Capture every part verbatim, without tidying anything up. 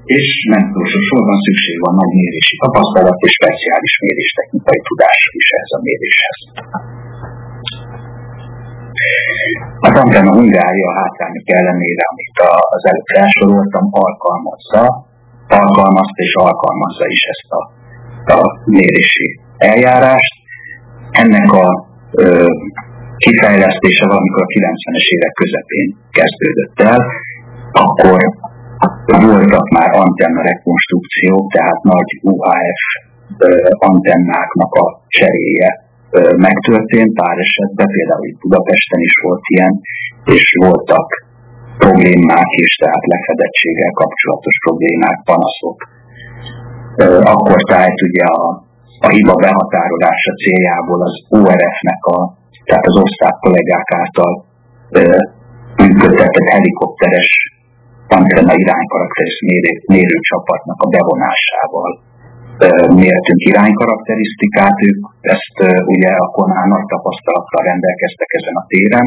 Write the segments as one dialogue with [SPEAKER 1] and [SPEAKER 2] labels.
[SPEAKER 1] és nem utolsó sorban szükség van nagy mérési tapasztalat és speciális méréstechnikai tudásra is ehhez a méréshez. Az Antenna Hungária a hátrányok ellenére, amit az előbb felsoroltam, alkalmazza, alkalmazta és alkalmazza is ezt a, a mérési eljárást. Ennek a ö, kifejlesztése valamikor a kilencvenes évek közepén kezdődött el, akkor voltak már antenna rekonstrukciók, tehát nagy u há ef antennáknak a cseréje megtörtént pár esetben, például itt Budapesten is volt ilyen, és voltak problémák is, tehát lefedettséggel kapcsolatos problémák, panaszok. Akkor tehát ugye a, a hiba behatárolása céljából az o er ef-nek, a, tehát az osztrák kollégák által működtetett helikopteres antenna iránykarakterisztikus mérő, mérőcsapatnak a bevonásával mértünk iránykarakterisztikát. Ők ezt ugye akkor már nagy tapasztalattal rendelkeztek ezen a téren.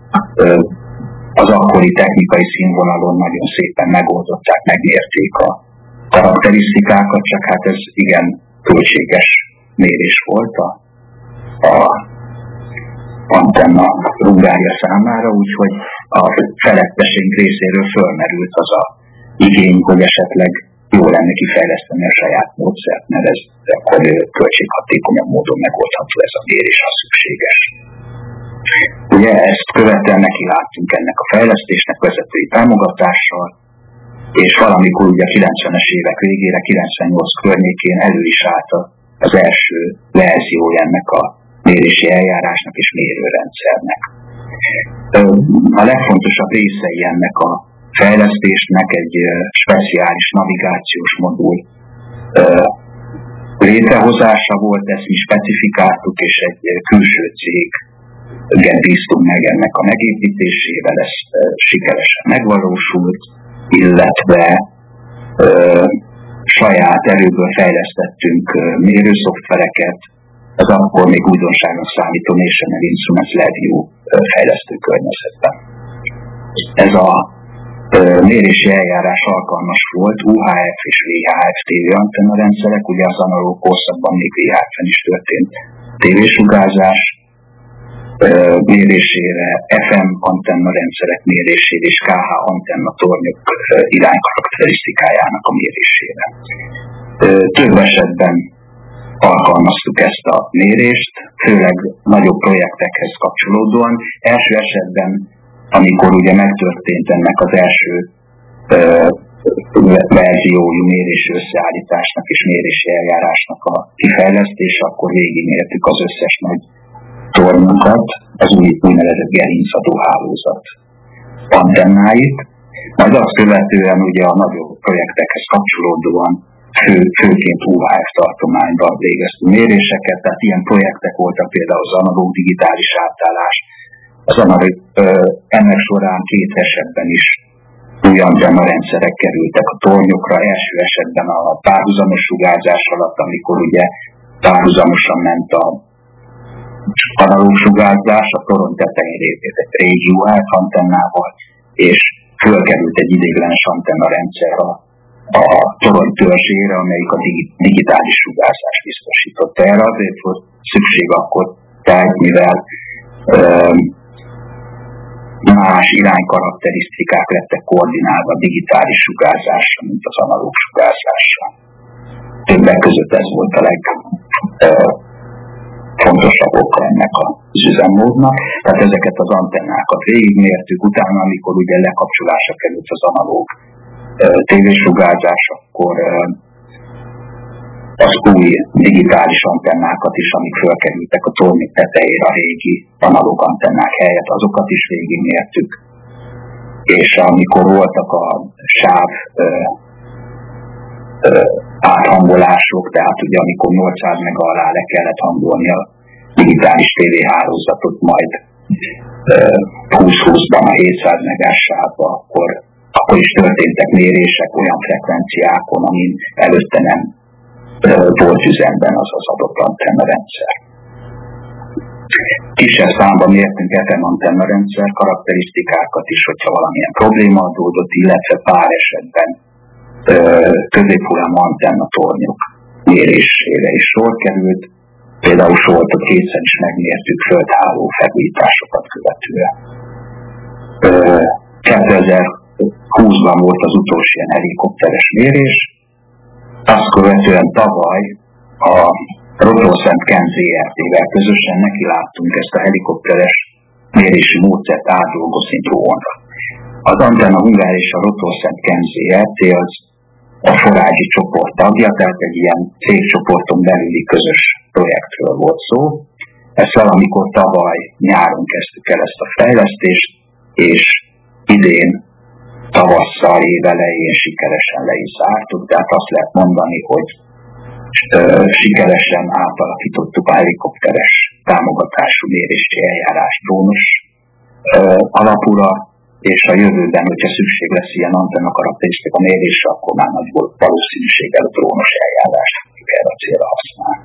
[SPEAKER 1] Az akkori technikai színvonalon nagyon szépen megoldották, megmérték a karakterisztikákat, csak hát ez igen költséges mérés volt a, a Antenna Hungária számára, úgyhogy a feletteseink részéről fölmerült az a igény, hogy esetleg jó lenne kifejleszteni a saját módszert, mert ez akkor költséghatékonyabb módon megoldható ez a mérés, ha szükséges. Ugye ezt követően neki láttunk ennek a fejlesztésnek vezetői támogatással, és valamikor ugye a kilencvenes évek végére, kilencvennyolc környékén elő is állt az első verziója ennek a mérési eljárásnak és mérőrendszernek. A legfontosabb részei ennek a fejlesztésnek egy speciális navigációs modul létrehozása volt, ezt mi specifikáltuk, és egy külső céget bíztunk meg ennek a megépítésével, ez sikeresen megvalósult, illetve saját erőből fejlesztettünk mérőszoftvereket, az akkor még újdonságnak számító National Instruments LabVIEW fejlesztő környezetben. Ez a mérési eljárás alkalmas volt u há ef és vé há ef tévéantenna rendszerek, ugye az analóg korszakban még vé há ef-en is történt tévésugárzás mérésére, ef em antenna rendszerek mérésére és ká há antenna tornyok iránykarakterisztikájának a mérésére. Több esetben alkalmaztuk ezt a mérést, főleg nagyobb projektekhez kapcsolódóan. Első esetben, amikor ugye megtörtént ennek az első verziójú mérési összeállításnak és mérési eljárásnak a kifejlesztése, akkor végigmértük az összes nagy tornyokat, az új úgynevezett gerincadó hálózat antennáit, majd azt követően ugye a nagyobb projektekhez kapcsolódóan Fő, főként u há ef tartományban végeztünk méréseket, tehát ilyen projektek voltak például az analóg digitális átállás. Az analóg, ennek során két esetben is új antenna rendszerek kerültek a tornyokra, első esetben a párhuzamos sugárzás alatt, amikor ugye párhuzamosan ment a analóg sugárzás, a torony tetején egy régi u há ef antennával, és fölkerült egy ideiglenes antenna rendszer a a torony törzsére, amelyik a digitális sugárzást biztosította. Erre azért volt szükség akkor, tehát mivel ö, más iránykarakterisztikák lettek koordinálva a digitális sugárzásra, mint az analóg sugárzásra. Többek között ez volt a legfontosabb oka ennek az üzemmódnak. Tehát ezeket az antennákat végigmértük, utána, amikor ugye lekapcsolásra került az analóg tévésugárzás, akkor az új digitális antennákat is, amik fölkerültek a tornyok tetejére a régi analóg antennák helyett, azokat is végigmértük. És amikor voltak a sáv ö, ö, áthangolások, tehát ugye amikor nyolcszáz mega alá le kellett hangolni a digitális tévéhálózatot, majd húsz-húszban a hétszáz megás sávba, akkor akkor is történtek mérések olyan frekvenciákon, amin előtte nem volt üzemben az az adott antenna rendszer. Kisebb számban mértünk ef em antenna rendszer karakterisztikákat is, hogyha valamilyen probléma adódott, illetve pár esetben középhullámú antennatornyok mérésére is sor került. Például Soltot kétszer is megmértük földháló felújításokat követően. kétezer-húszban volt az utolsó ilyen helikopteres mérés, azt követően tavaly a Rotorszent Ken zé er té-vel közösen nekiláttunk ezt a helikopteres mérési módszert átdolgozni drónra. Az Antenna Hungár és a Rotorszent Ken zé er té az a Forágyi csoport tagja, tehát egy ilyen cégcsoporton belüli közös projektről volt szó. Ezt valamikor tavaly nyáron kezdtük el ezt a fejlesztést, és idén tavasszal, évelején sikeresen le is zártuk, tehát azt lehet mondani, hogy ö, sikeresen átalakítottuk a helikopteres támogatású mérési eljárás drónos ö, alapúra, és a jövőben, hogyha szükség lesz ilyen antenna karakterisztika mérésre, akkor már nagy valószínűséggel a drónos eljárást fogjuk erre a célra használni.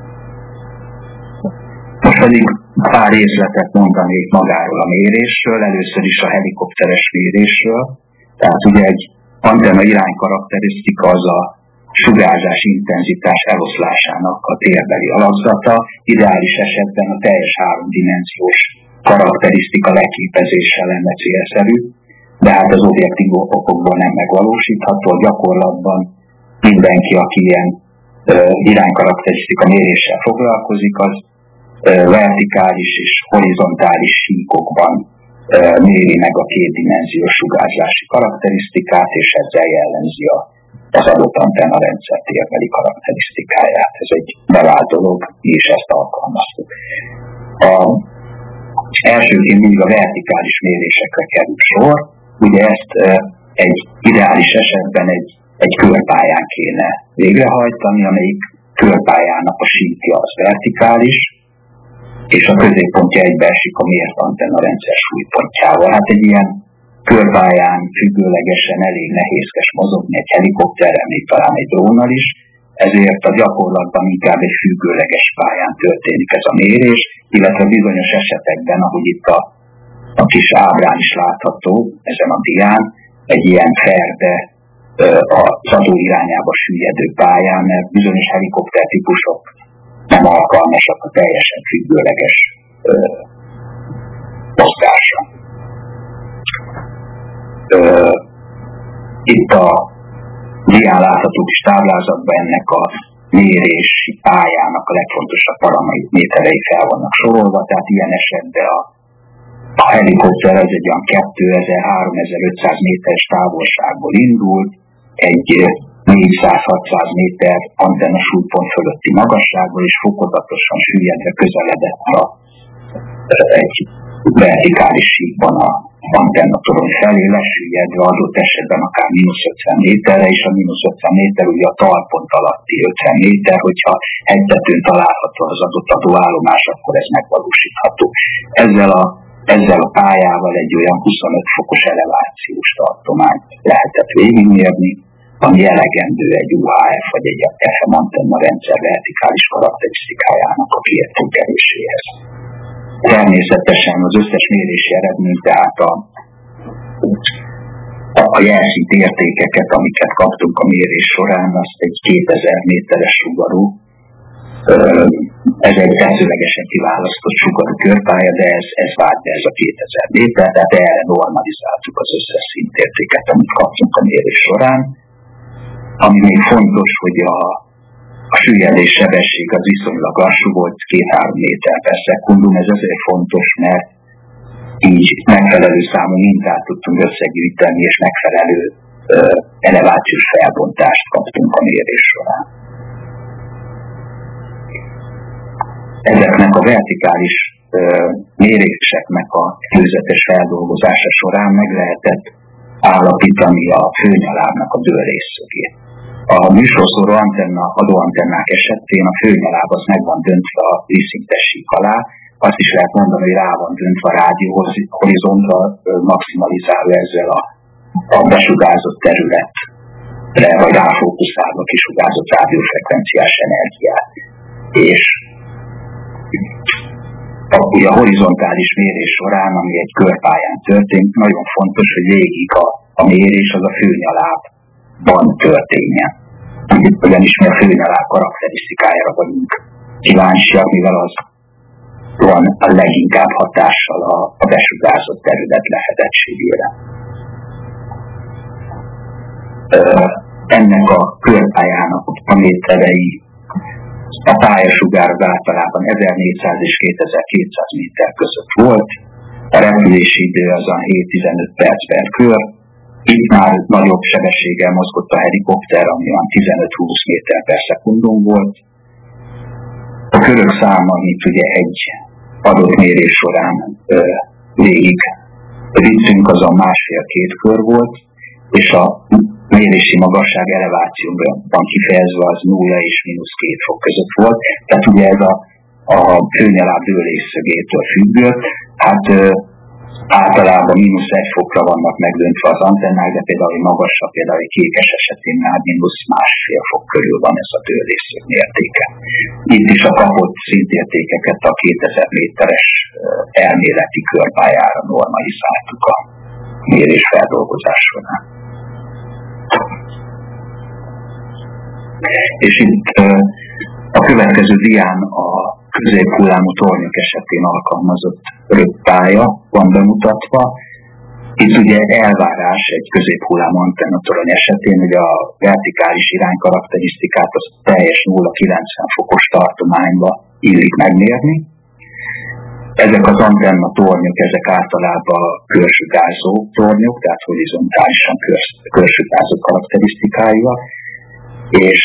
[SPEAKER 1] Most pedig pár részletet mondanék magáról a mérésről, először is a helikopteres mérésről. Tehát ugye egy antenna iránykarakterisztika az a sugárzás intenzitás eloszlásának a térbeli alakzata, ideális esetben a teljes háromdimenziós karakterisztika leképezése lenne célszerű, de hát az objektív okokból nem megvalósítható. A gyakorlatban mindenki, aki ilyen uh, iránykarakterisztika méréssel foglalkozik, az uh, vertikális és horizontális síkokban uh, méri meg a kétdimenziós sugárzási karakterisztikát, és ezzel jellemzi a, az adott antenna rendszer térbeli karakterisztikáját. Ez egy bevált dolog, mi is ezt alkalmaztuk. A Elsőként mindig a vertikális mérésekre kerül sor. Ugye ezt e, egy ideális esetben egy, egy körpályán kéne végrehajtani, amelyik körpályának a síkja az vertikális, és a középpontja egybeesik a mért antenna rendszer súlypontjával. Hát egy ilyen körpályán függőlegesen elég nehézkes mozogni egy helikopterrel, még talán egy drónnal is, ezért a gyakorlatban inkább egy függőleges pályán történik ez a mérés, illetve bizonyos esetekben, ahogy itt a, a kis ábrán is látható, ezen a dián, egy ilyen ferde az adó irányába süllyedő pályán, mert bizonyos helikopter típusok nem alkalmasak a teljesen függőleges mozgásra. Itt a dián látható kis táblázatban ennek a mérési pályának a legfontosabb paraméterei fel vannak sorolva, tehát ilyen esetben a, a helikopter az egy olyan kétezer-három-ezer-ötszáz méteres távolságból indult, egy négyszáz-hatszáz méter antenna súlypont fölötti magasságból, és fokozatosan süllyedve közeledett a, egy vertikális síkban a antennatorony felé, lesüllyedve adott esetben akár mínusz ötven méterre, és a mínusz ötven méter ugye a talpont alatti ötven méter, hogyha hegytetőn található az adott adóállomás, akkor ez megvalósítható. Ezzel a, ezzel a pályával egy olyan huszonöt fokos elevációs tartományt lehetett végigmérni, ami elegendő egy u há ef vagy egy ef em antenna rendszer vertikális karakterisztikájának a kiértékeléséhez. Természetesen az összes mérési eredmény, tehát a, a jelszint értékeket, amiket kaptunk a mérés során, azt egy kétezer méteres sugarú, ez egy szerzőlegesen kiválasztott sugarú körpálya, de ez, ez vált be ez a kétezer méter, tehát erre normalizáltuk az összes szintértéket, amit kaptunk a mérés során. Ami még fontos, hogy a A süllyedés sebesség az viszonylag lassú volt, két-három méter per szekundum, ez azért fontos, mert így megfelelő számú mintát tudtunk összegyűjteni, és megfelelő ö, elevációs felbontást kaptunk a mérés során. Ezeknek a vertikális ö, méréseknek a előzetes feldolgozása során meg lehetett állapítani a főnyalábnak a dőlésszögét. A műsorszóró antenna, adóantennák esetén a főnyaláb az meg van döntve a vízszintes sík alá, azt is lehet mondani, hogy rá van döntve a rádióhorizontra, maximalizálva ezzel a, a besugárzott területre, vagy ráfókuszálva kisugárzott rádiófrekvenciás energiát. És a, ugye a horizontális mérés során, ami egy körpályán történt, nagyon fontos, hogy végig a, a mérés az a főnyaláb van történjen. Ugyanis mi a főnyelák karakterisztikájára vagyunk kíváncsiak, mivel az van a leginkább hatással a, a besugárzott terület lehetettségére. Ennek a körpályának a méterei, a pályasugár az általában ezernégyszáz és kétezer-kétszáz méter között volt, a repülési idő az a hét-tizenöt perc per kör, itt már nagyobb sebességgel mozgott a helikopter, ami olyan tizenöt-húsz méter per szekundum volt. A körök száma, amit ugye egy adott mérés során ö, végig vittünk, azon másfél-két kör volt, és a mérési magasság elevációban kifejezve az nulla és mínusz két fok között volt. Tehát ugye ez a, a főnyeláb dőlésszögétől függött. Hát ö, általában mínusz egy fokra vannak megdöntve az antennák, de például magasabb, például egy kékes esetén már mínusz másfél fok körül van ez a dőlésszög mértéke. Itt is a kapott szintértékeket a kétezer méteres elméleti körpályára normalizáltuk a mérés feldolgozás során. És itt a következő dián a középhullámú tornyok esetén alkalmazott röppálya van bemutatva. Itt ugye elvárás egy középhullámú antennatorony esetén, hogy a vertikális iránykarakterisztikát az teljes nulla kilencven fokos tartományba illik megmérni. Ezek az antennatornyok, ezek általában körsugárzó tornyok, tehát horizontálisan körsugárzó karakterisztikájúak, és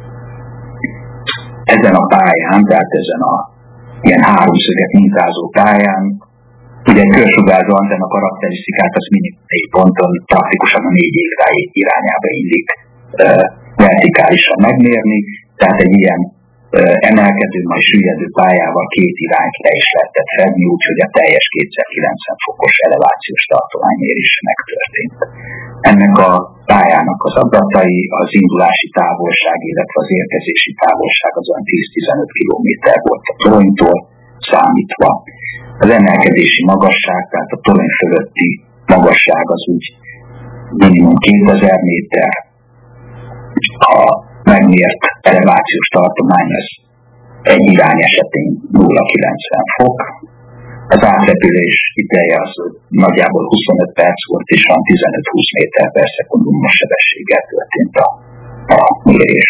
[SPEAKER 1] ezen a pályán, tehát ezen a ilyen háromszöget mintázó pályán, ugye egy körsugárzó antenna karakterisztikát az minimum négy ponton, praktikusan a négy égráj irányába illik e, vertikálisan megmérni, tehát egy ilyen e, emelkedő, majd süllyedő pályával két irányt le is lehetett fedni, úgyhogy a teljes kétszázkilencven fokos elevációs tartománymérése megtörtént. Ennek a pályának az adatai, az indulási távolság, illetve az érkezési távolság az olyan tíz-tizenöt kilométer volt a toronytól számítva. Az emelkedési magasság, tehát a torony fölötti magasság az úgy minimum kétezer méter, a megmért elevációs tartomány az egy irány esetén nulla egész kilencven fok. Az átrepülés ideje az nagyjából huszonöt perc volt, és van tizenöt-húsz méter per szekundumos sebességgel történt a, a mérés.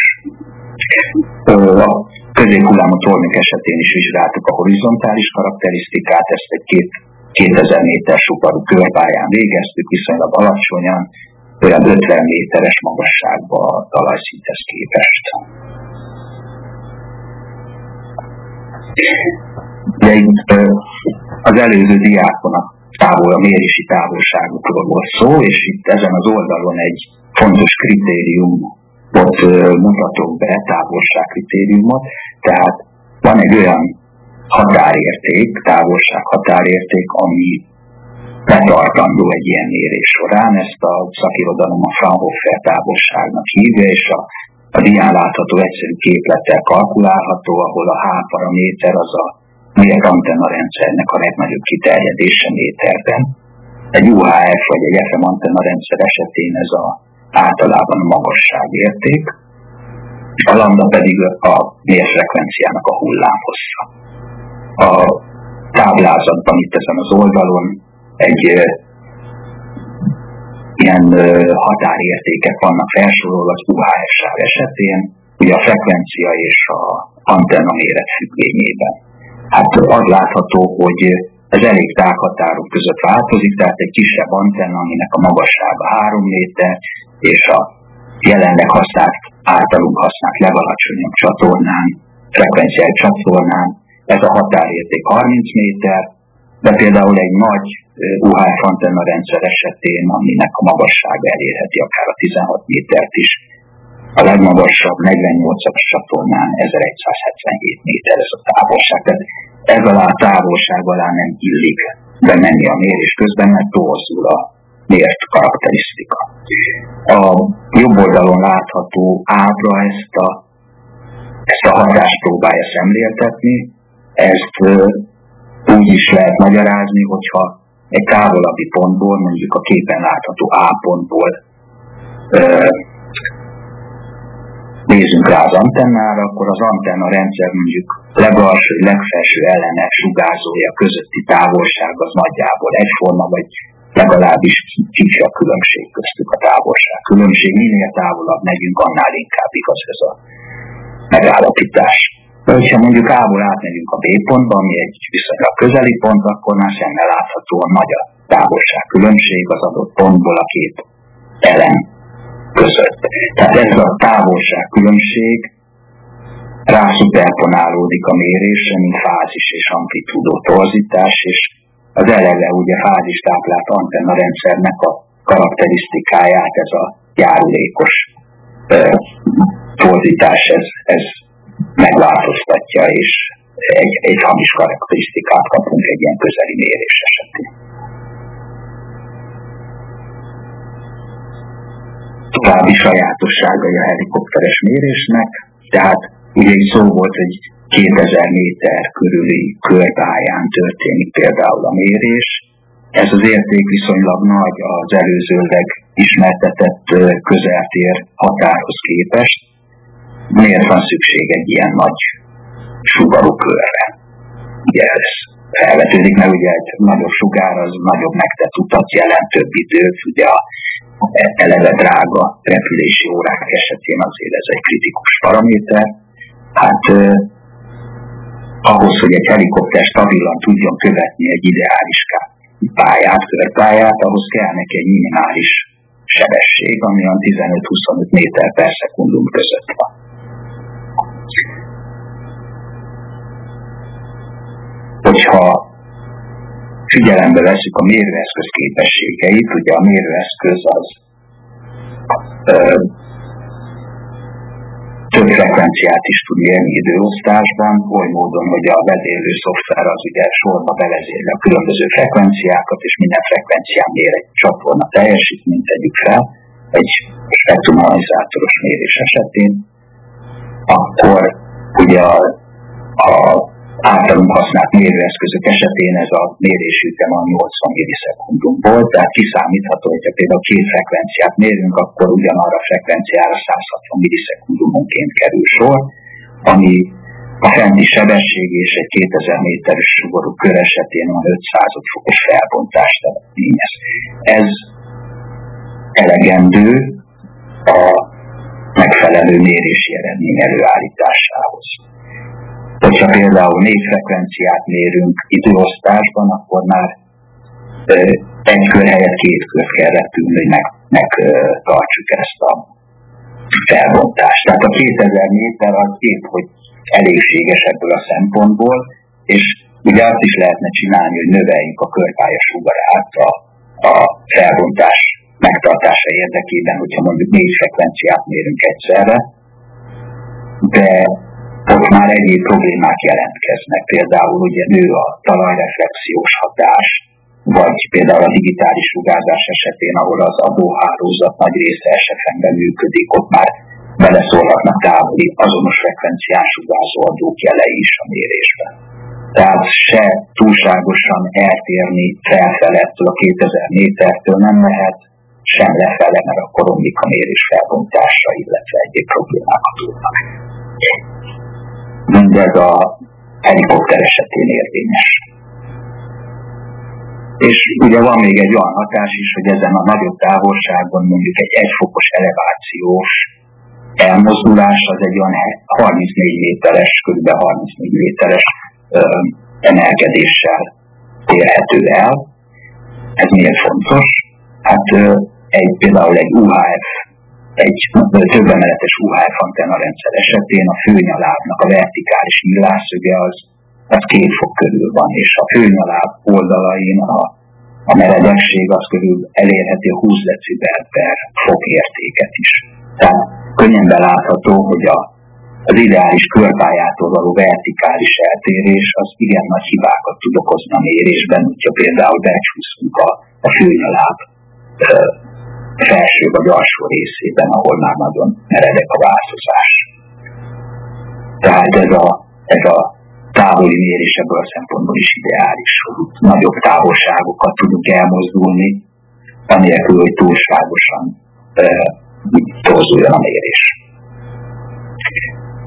[SPEAKER 1] A középhullámú tornyok esetén is vizsgáltuk a horizontális karakterisztikát, ezt egy két, kétezer méter sugarú körpályán végeztük, viszonylag alacsonyan, olyan ötven méteres magasságban a talajszinthez képest. De itt az előző diákon a, távol, a mérési távolságokról volt szó, és itt ezen az oldalon egy fontos kritériumot mutatok be, távolságkritériumot, tehát van egy olyan határérték, távolság határérték, ami betartandó egy ilyen mérés során, ezt a szakirodalom a Fraunhofer távolságnak hívja, és a, a dián látható egyszerű képlettel kalkulálható, ahol a H paraméter az a mért antenna rendszernek a legnagyobb kiterjedése méterben. Egy U H F vagy egy F M antenna rendszer esetén ez a, általában a magasságérték, a lambda pedig a mérfrekvenciának a hullámhossza. A táblázatban itt ezen az oldalon egy e, ilyen e, határértékek vannak felsorolva az U H F sáv esetén, ugye a frekvencia és a antenna méret függvényében. Hát az látható, hogy ez elég tághatárok között változik, tehát egy kisebb antenna, aminek a magassága három méter, és a jelenleg használt, általunk használt legalacsonyabb csatornán, frekvenciájú csatornán, ez a határérték harminc méter, de például egy nagy U H F antenna rendszer esetén, aminek a magassága elérheti akár a tizenhat métert is, a legmagasabb negyvennyolcas csatornán ezeregyszázhetvenhét méter ez a távolság. Tehát ez alá a távolság alá nem illik bemenni a mérés közben, mert torzul a mért karakterisztika. A jobb oldalon látható ábra ezt a, ezt a hatást próbálja szemléltetni. Ezt úgy is lehet magyarázni, hogyha egy távolabbi pontból, mondjuk a képen látható A pontból nézzünk rá az antennára, akkor az antenna rendszer mondjuk legalsó, legfelső ellene sugárzója közötti távolság az nagyjából egyforma, vagy legalábbis kicsi a különbség köztük a távolság. Különbség, minél távolabb megyünk, annál inkább igaz ez a megállapítás. De hogyha mondjuk A-ból átmegyünk a B pontba, ami egy viszonylag közeli pont, akkor már semmel láthatóan nagy a távolság különbség az adott pontból a két elem között. Tehát ez a távolság különbség rászuperponálódik a mérésre, mint fázis és amplitúdó torzítás, és az eleve ugye fázis táplált antenna rendszernek a karakterisztikáját, ez a járulékos e, torzítás, ez, ez megváltoztatja, és egy, egy hamis karakterisztikát kapunk egy ilyen közeli mérés esetén. További sajátosságai a helikopteres mérésnek, tehát ugye így szó volt, hogy kétezer méter körüli körpályán történik például a mérés. Ez az érték viszonylag nagy az előzőleg ismertetett közeltér határhoz képest. Miért van szükség egy ilyen nagy sugarú körre? Ugye ez felvetődik, mert ugye egy nagyobb sugár az nagyobb megtett utat jelent, több időt, ugye a eleve drága repülési órák esetén azért ez egy kritikus paraméter. Hát eh, ahhoz, hogy egy helikopter stabilan tudjon követni egy ideális pályát, körpályát, ahhoz kell neki egy minimális sebesség, ami a tizenöt-huszonöt méter per szekundum között van. Hogyha figyelembe veszük a mérőeszköz képességeit, ugye a mérőeszköz az ö, több frekvenciát is tud mérni időosztásban, oly módon, hogy a vezérlő szoftver az ugye sorba bevezérli a különböző frekvenciákat, és minden frekvencián mér egy csatorna teljesítményt, tegyük fel, egy spektrumanalyzátoros mérés esetén, akkor ugye a, a általunk használt mérőeszközök esetén ez a mérési ütem a nyolcvan millisekundum volt, tehát kiszámítható, hogyha például két frekvenciát mérünk, akkor ugyanarra a frekvenciára száz hatvan millisekundumonként kerül sor, ami a fenti sebesség és egy kétezer méteres sugorú kör esetén van ötszáz fokos felbontást eredményez. Ez elegendő a megfelelő mérési eredmény előállításához. Hogyha például négy frekvenciát mérünk időosztásban, akkor már ö, egy kör helyett két kört kell repülni, hogy megtartsuk meg, ezt a felbontást. Tehát a kétezer méter az épp, hogy elégséges ebből a szempontból, és ugye azt is lehetne csinálni, hogy növeljük a körpálya sugarát a, a felbontás megtartása érdekében, hogyha mondjuk négy frekvenciát mérünk egyszerre, de ott már egyéb problémák jelentkeznek. Például ugye nő a talajreflexiós hatás, vagy például a digitális sugárzás esetén, ahol az adóhálózat nagy része esetben működik, ott már beleszólhatnak távoli azonos frekvenciás sugárzó adók jelei is a mérésben. Tehát se túlságosan eltérni felfele ettől a kétezer métertől nem lehet, sem lefele, mert akkor romlik a mérés felbontása, illetve egyéb problémákat tudnak. Mindez a helikopter esetén érvényes. És ugye van még egy olyan hatás is, hogy ezen a nagyobb távolságon mondjuk egy egyfokos elevációs elmozdulás az egy olyan harmincnégy méteres, kb. harmincnégy méteres ö, emelkedéssel érhető el. Ez miért fontos? Hát ö, egy, például egy u há ef, egy több emeletes u há ef antenna rendszer esetén a főnyalábnak a vertikális nyílásszöge az, az két fok körül van, és a főnyaláb oldalain a, a meredekség az körül elérheti a húsz decibel per fok értéket is. Tehát könnyen belátható, hogy a, az ideális körpályától való vertikális eltérés az igen nagy hibákat tud okozni a mérésben, hogyha például becsúszunk a, a főnyaláb felső vagy alsó részében, ahol már nagyon meredek a változás. Tehát ez a, ez a távoli mérés ebből a szempontból is ideális, hogy nagyobb távolságokat tudunk elmozdulni, anélkül, hogy túlságosan e, torzuljon a mérés.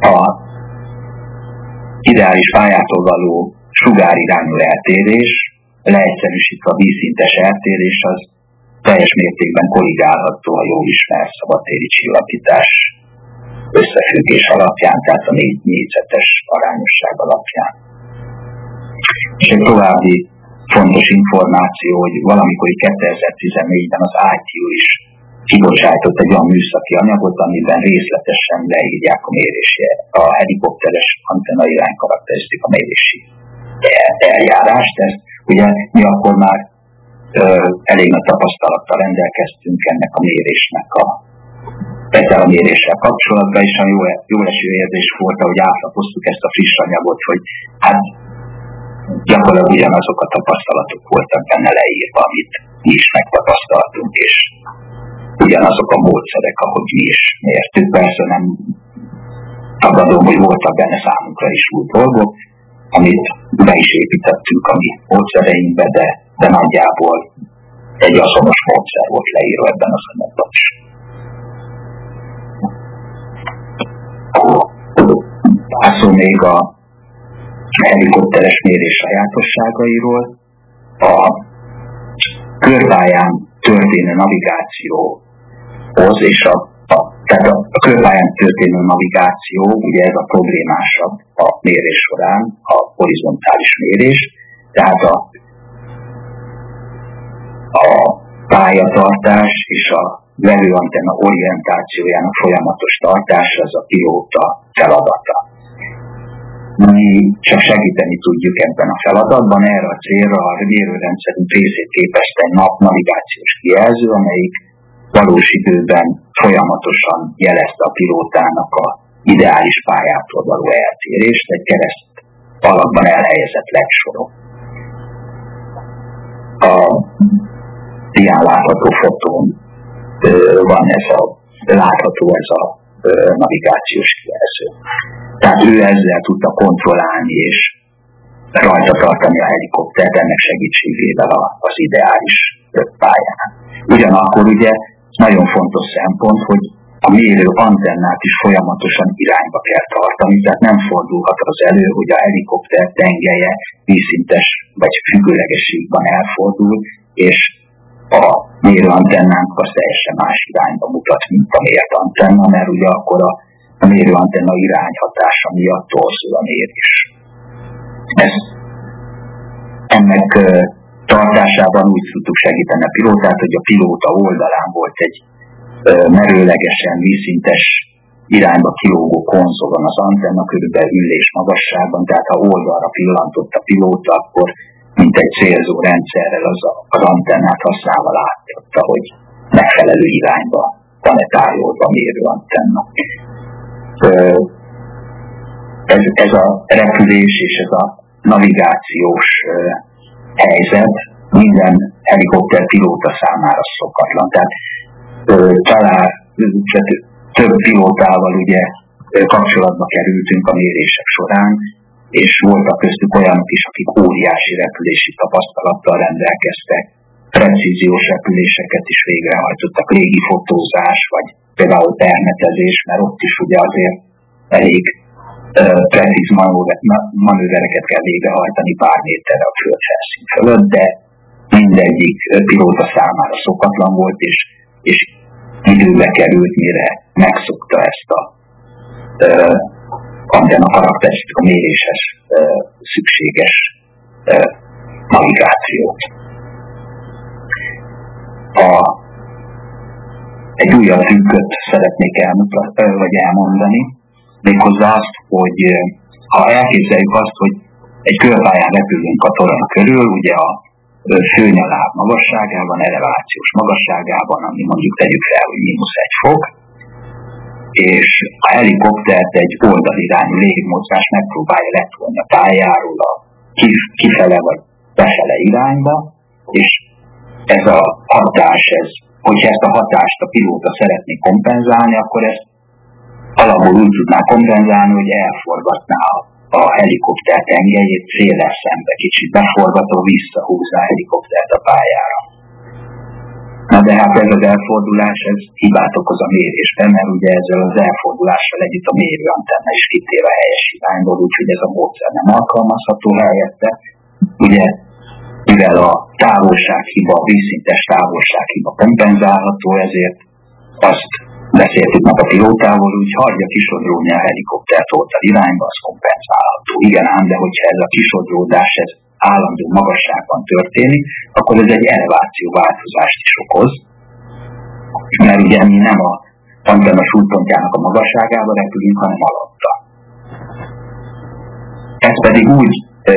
[SPEAKER 1] a ideális pályától való sugárirányú eltérés, leegyszerűsítve a vízszintes eltérés, az teljes mértékben korrigálható a jól ismert szabadtéri csillapítás összefüggés alapján, tehát a négy négyzetes arányosság alapján. És egy további fontos információ, hogy valamikor kétezer-tizennégyben az i té u is kibocsájtott egy olyan műszaki anyagot, amiben részletesen leírják a mérési, a helikopteres antenna irány karakterisztika mérési eljárást. Ezt ugye mi akkor már ö, elég nagy tapasztalattal rendelkeztünk ennek a mérésnek a ezzel a méréssel kapcsolatban, és a jó, jó eső érzés volt, hogy átlapoztuk ezt a friss anyagot, hogy hát gyakorlatilag ugyanazok a tapasztalatok voltak benne leírva, amit mi is megtapasztaltunk, és ugyanazok a módszerek, ahogy mi is mértük. Persze nem tagadom, hogy voltak benne számunkra is új dolgok, amit be is építettünk a mi módszereinkbe, de, de nagyjából egy azonos módszer volt leírva ebben az anyagban is. Szó még a helikopteres mérés sajátosságairól. A körpályán történő navigációhoz és a, a, tehát a, a körpályán történő navigáció, ugye ez a problémásabb a mérés során, a horizontális mérés, tehát a, a pályatartás és a levőantenna orientációjának folyamatos tartása, az a pilóta feladata. Mi csak segíteni tudjuk ebben a feladatban, erre a célra a mérőrendszerünk részét képezte egy nap navigációs kijelző, amelyik valós időben folyamatosan jelezte a pilótának a ideális pályától való eltérést egy kereszt alakban elhelyezett legsorok. A dián látható fotón van ez a, látható ez a navigációs kijelző. Tehát ő ezzel tudta kontrollálni és rajta tartani a helikoptert ennek segítségével az ideális pályán. Ugyanakkor ugye nagyon fontos szempont, hogy a mérő antennát is folyamatosan irányba kell tartani, tehát nem fordulhat az elő, hogy a helikopter tengelye vízszintes vagy függőlegességben elfordul, és a mérőantennánk az teljesen más irányba mutat, mint a mért antenna, mert ugye akkor a, a mérőantenna irányhatása miatt torzul a mérés. Ez, ennek uh, tartásában úgy tudtuk segíteni a pilótát, hogy a pilóta oldalán volt egy uh, merőlegesen vízszintes irányba kilógó konzolon az antenna, körülbelül ülés magasságban, tehát ha oldalra pillantott a pilóta, akkor mint egy célzó rendszerrel az, a, az antennát használva látta, hogy megfelelő irányba van-e tárolva a mérőantenna. Ez, ez a repülés és ez a navigációs helyzet minden helikopter pilóta számára szokatlan. Tehát talán több pilótával ugye kapcsolatba kerültünk a mérések során, és voltak köztük olyanok is, akik óriási repülési tapasztalattal rendelkeztek, precíziós repüléseket is végrehajtottak, légifotózás, vagy például permetezés, mert ott is ugye azért elég uh, precíz manővereket kell végrehajtani pár méterre a földfelszín fölött, de mindegyik pilóta számára szokatlan volt, és, és időbe került, mire megszokta ezt a uh, antenna karakterisztika méréshez uh, szükséges uh, navigációt. A, egy újabb trükköt szeretnék elmutatni, vagy elmondani, méghozzá azt, hogy ha elképzeljük azt, hogy egy körpályán repülünk a torony körül, ugye a főnyaláb magasságában, elevációs magasságában, ami mondjuk tegyük fel, hogy mínusz egy fok, és a helikoptert egy oldalirányú légmozgás megpróbálja letolni a pályáról a kifele vagy befele irányba, és ez a hatás, ez, hogyha ezt a hatást a pilóta szeretné kompenzálni, akkor ezt alapból úgy tudná kompenzálni, hogy elforgatná a, a helikopter tengelyét széles szembe, kicsit beforgató, visszahúzná a helikoptert a pályára. Na de hát ez az elfordulás, ez hibát okoz a mérésben, mert ugye ezzel az elfordulással együtt a mérőantenna is kitér a helyes irányból, úgyhogy ez a módszer nem alkalmazható helyette. Ugye, mivel a távolsághiba, a vízszintes távolsághiba kompenzálható, ezért azt beszéltük meg a pilótával, hogy hagyja kisodródni a helikoptert ott az irányba, az kompenzálható. Igen ám, de hogyha ez a kisodródás ez állandó magasságban történik, akkor ez egy eleváció változást is okoz, mert ugye mi nem a antenna súlypontjának a magasságába repülünk, hanem alatta. Ez pedig úgy e,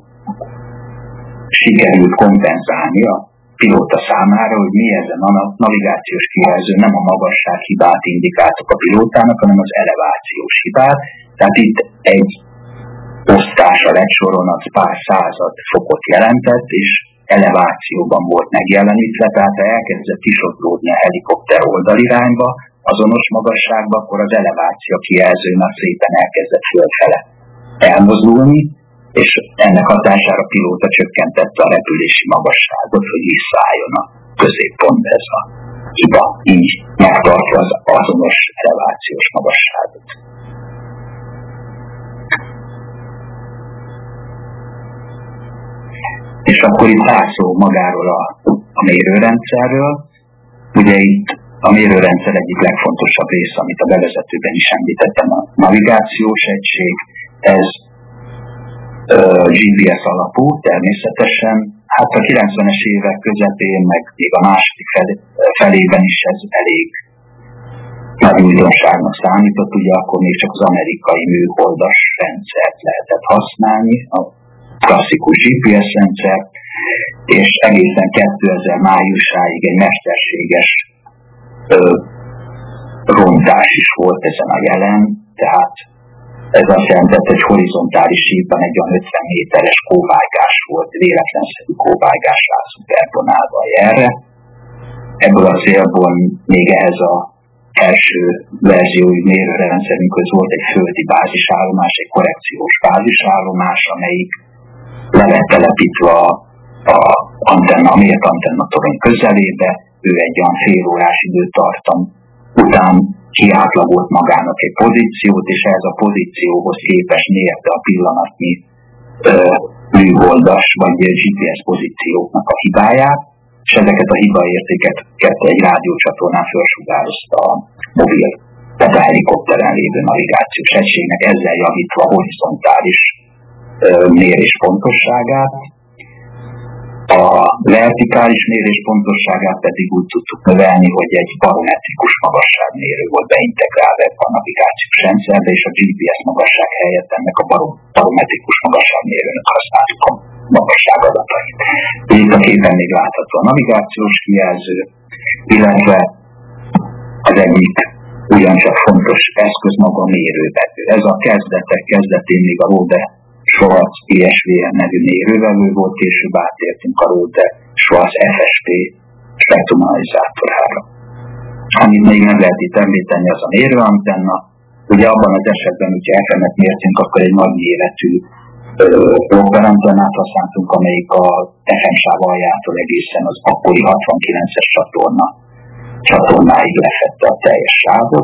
[SPEAKER 1] sikerült kompenzálni a pilóta számára, hogy mi ezen a navigációs kijelző nem a magassághibát indikáltak a pilótának, hanem az elevációs hibát. Tehát itt egy osztása lett soron az pár század fokot jelentett, és elevációban volt megjelenítve, tehát ha elkezdett kisodródni a helikopter oldalirányba, azonos magasságba, akkor az eleváció kijelző már szépen elkezdett fölfele elmozdulni, és ennek hatására a pilóta csökkentette a repülési magasságot, hogy visszaálljon a középpont ez a hiba, így megtartja az azonos elevációs magasságot. És akkor itt pár szó magáról a, a mérőrendszerről. Ugye itt a mérőrendszer egyik legfontosabb része, amit a bevezetőben is említettem, a navigációs egység. Ez uh, gé pé es alapú természetesen. Hát a kilencvenes évek közepén, meg még a második fel, felében is ez elég nagy újdonságnak számított. Ugye akkor még csak az amerikai műholdas rendszert lehetett használni, a klasszikus gé pé es rendszer, és egészen kétezer májusáig egy mesterséges ö, rontás is volt ezen a jelen, tehát ez azt jelentett, hogy horizontális síkban egy olyan ötven méteres kóvágás volt, véletlenszerű kóvágás rá szuperponálva a jelre. Ebből a célból még ehhez a első verziói mérőrendszerünkhöz volt egy földi bázisállomás, egy korrekciós bázisállomás, amelyik le lett telepítve a antenna, a mért antenna torony közelébe, ő egy olyan fél órás időtartam után kiátlagolt magának egy pozíciót, és ehhez a pozícióhoz képes mérte a pillanatnyi ö, műholdas vagy gé pé es pozícióknak a hibáját, és ezeket a hibaértéket egy rádiócsatornán felsugározta a mobil, tehát a helikopteren lévő navigációs egységnek, ezzel javítva a horizontális mérés pontosságát. A vertikális mérés pontosságát pedig úgy tudtuk növelni, hogy egy barometrikus magasságmérő volt beintegrálva ebbe a navigációs rendszerbe, és a gé pé es magasság helyett ennek a barometrikus magasságmérőnek használtuk a magasságadatait. Itt a képen még látható a navigációs kijelző, illetve az egyik ugyancsak fontos eszköz maga a mérővető. Ez a kezdetek kezdetén még a Rode Schwarz i es vé en nevű mérővevő volt, később átértünk a Rode Schwarz ef es pé spektrumanalizátorára. Amit még nem lehet itt említeni, az a mérőantenna. Ugye abban az esetben, hogyha ef emet mértünk, akkor egy nagy méretű Doppler-antennát használtunk, amelyik a ef em sáv aljától egészen az akkori hatvankilences csatorna csatornáig lefette a teljes sávot.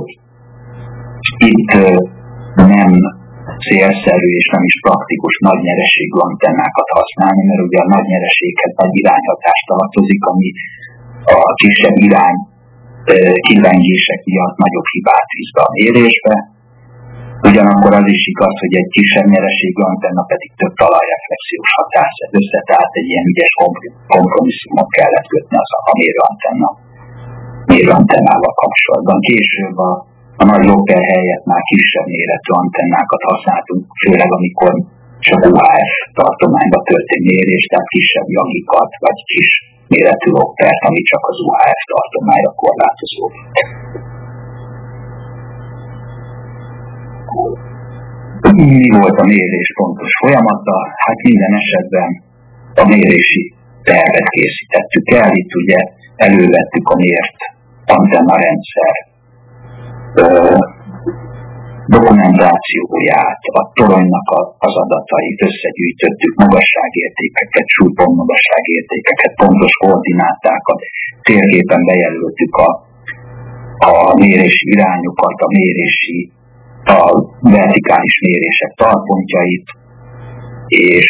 [SPEAKER 1] Itt nem célszerű és nem is praktikus nagy nyereségű antennákat használni, mert ugye a nagy nyereséghez nagy irányhatás tartozik, ami a kisebb irány kilengések miatt nagyobb hibát visz be a mérésbe. Ugyanakkor az is igaz, hogy egy kisebb nyereségű antenna pedig több talajreflexiós hatást szed össze, tehát egy ilyen ügyes kompromisszumot kellett kötni az a mérőantenna, mérőantennával kapcsolatban. Később a, a nagy Doppler helyett már kisebb méretű antennákat használtunk, főleg amikor csak u há ef tartományba történt mérés, tehát kisebb jagikat, vagy kis méretű Doppler, ami csak az u há ef tartományra korlátozó. Mi volt a mérés pontos folyamata? Hát minden esetben a mérési tervet készítettük el, itt ugye elővettük a mért antenna rendszer dokumentációt, dimenzióját, a toronynak az adatait összegyűjtöttük, magasságértékeket, súlypont magasságértékeket, pontos koordinátákat, térképen bejelöltük a, a mérési irányokat, a mérési, a vertikális mérések tartpontjait, és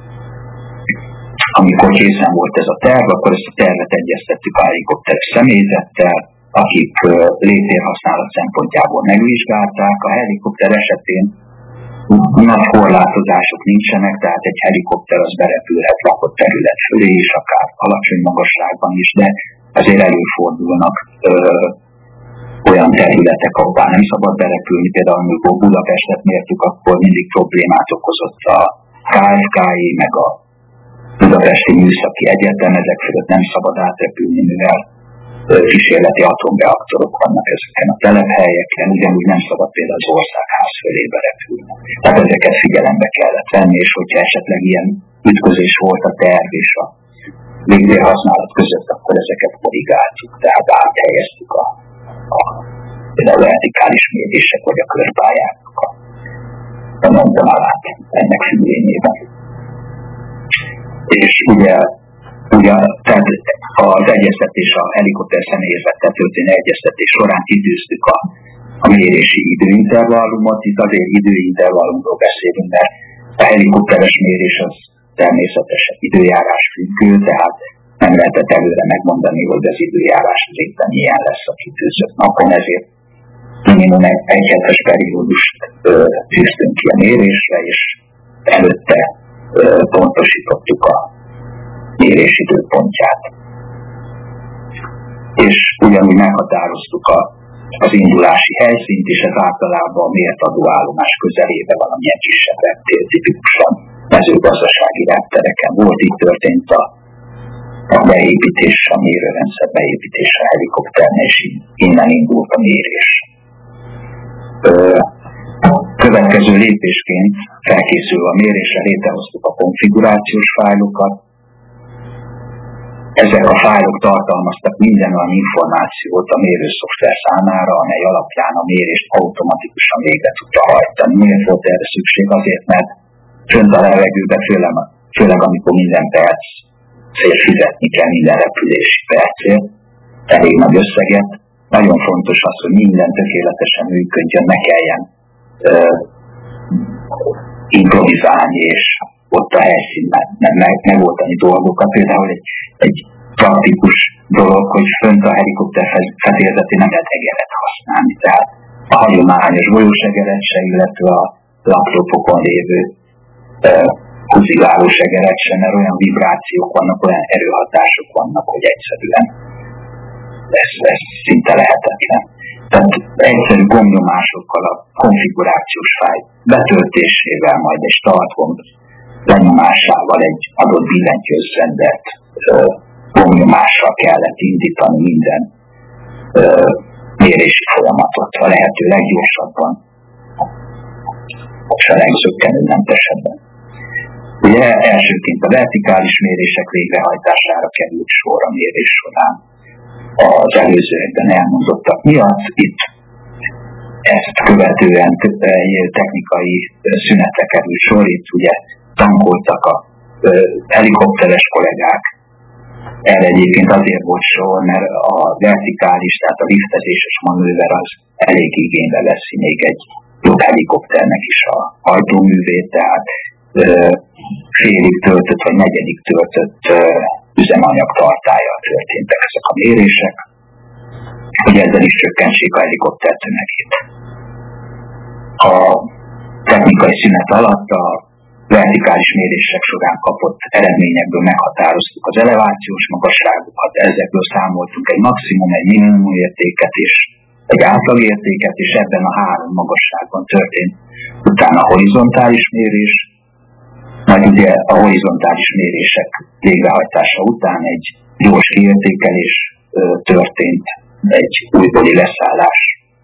[SPEAKER 1] amikor készen volt ez a terv, akkor ezt a tervet egyeztettük a helikopteres személyzettel, akik légtérhasználat szempontjából megvizsgálták. A helikopter esetén nagy korlátozások nincsenek, tehát egy helikopter az berepülhet lakott terület fölé is, akár alacsony magasságban is, de azért előfordulnak ö, olyan területek, ahová nem szabad berepülni. Például amikor Budapestet mértük, akkor mindig problémát okozott a ká ef ká i, meg a Budapesti Műszaki Egyetem, ezek fölött nem szabad átrepülni, mivel kísérleti atomreaktorok vannak ezeken a telephelyeken, ugyanúgy nem szabad például az országház fölé berepülni. Tehát ezeket figyelembe kellett venni, és hogyha esetleg ilyen ütközés volt a terv és a légtérhasználat között, akkor ezeket korrigáltuk, tehát áthelyeztük a, a például vertikális mérések vagy a körpályának a, a nyomvonalát ennek függvényében. És ugye, ugye tehát az egyeztetés, a helikopter személyzettel történő egyeztetés során kitűztük a, a mérési időintervallumot. Itt azért időintervallumról beszélünk, mert a helikopteres mérés az természetesen időjárás függő, tehát nem lehetett előre megmondani, hogy az időjárás az éppen milyen lesz a kitűzött napon, ezért minimum egy hetes periódust tűztünk ki a mérésre, és előtte ö, pontosítottuk a mérés időpontját. És ugyanúgy meghatároztuk a, az indulási helyszínt, és ez általában a mért adóállomás közelébe valamilyen kisebb reptér, tipikusan mezőgazdasági reptereken volt. Így történt a, a beépítés, a mérőrendszer beépítése a helikopternél, és innen indult a mérés. Ö, következő lépésként felkészülve a mérésre létrehoztuk a konfigurációs fájlokat. Ezek a fájlok tartalmaztak minden olyan információt a mérőszoftver számára, amely alapján a mérést automatikusan végre tudta hajtani. Miért volt erre szükség? Azért, mert fönt a levegőben, főleg, főleg amikor minden perc cél fizetni kell minden repülési percért, elég nagy összeget. Nagyon fontos az, hogy minden tökéletesen működjön, ne kelljen uh, improvizálni, és ott a helyszínen meg, meg, megoldani dolgokat. Például egy, egy praktikus dolog, hogy fönt a helikopter fedélzetén nem lehet egeret használni. Tehát a hagyományos golyósegeret se, illetve a laptopokon lévő uh, húzilálós egeret se, mert olyan vibrációk vannak, olyan erőhatások vannak, hogy egyszerűen ez, ez szinte lehetetlen. Tehát egyszerű gombnyomásokkal, a konfigurációs fájl betöltésével, majd egy startgomb lenyomásával egy adott billentyűzrendet gombnyomással kellett indítani minden ö, mérési folyamatot a lehető leggyorsabban és a legzökkenőmentesebben. Ugye elsőként a vertikális mérések végrehajtására került sor a mérés során az előzőekben elmondottak miatt. Itt ezt követően technikai szünetre került sor, itt ugye tankoltak a helikopteres kollégák. Erre egyébként azért volt sor, mert a vertikális, tehát a liftezéses manőver az elég igénybe veszi még egy jobb helikopternek is a hajtóművét, tehát félig töltött vagy negyedik töltött üzemanyag tartállyal történtek ezek a mérések, hogy ezzel is csökkentsék a helikopter tömegét. A technikai szünet alatt a vertikális mérések során kapott eredményekből meghatároztuk az elevációs magasságokat, ezekből számoltunk egy maximum, egy minimum értéket és egy átlagértéket, és ebben a három magasságban történt utána a horizontális mérés, majd ugye a horizontális mérések végrehajtása után egy gyors kiértékelés történt egy újbóli leszállás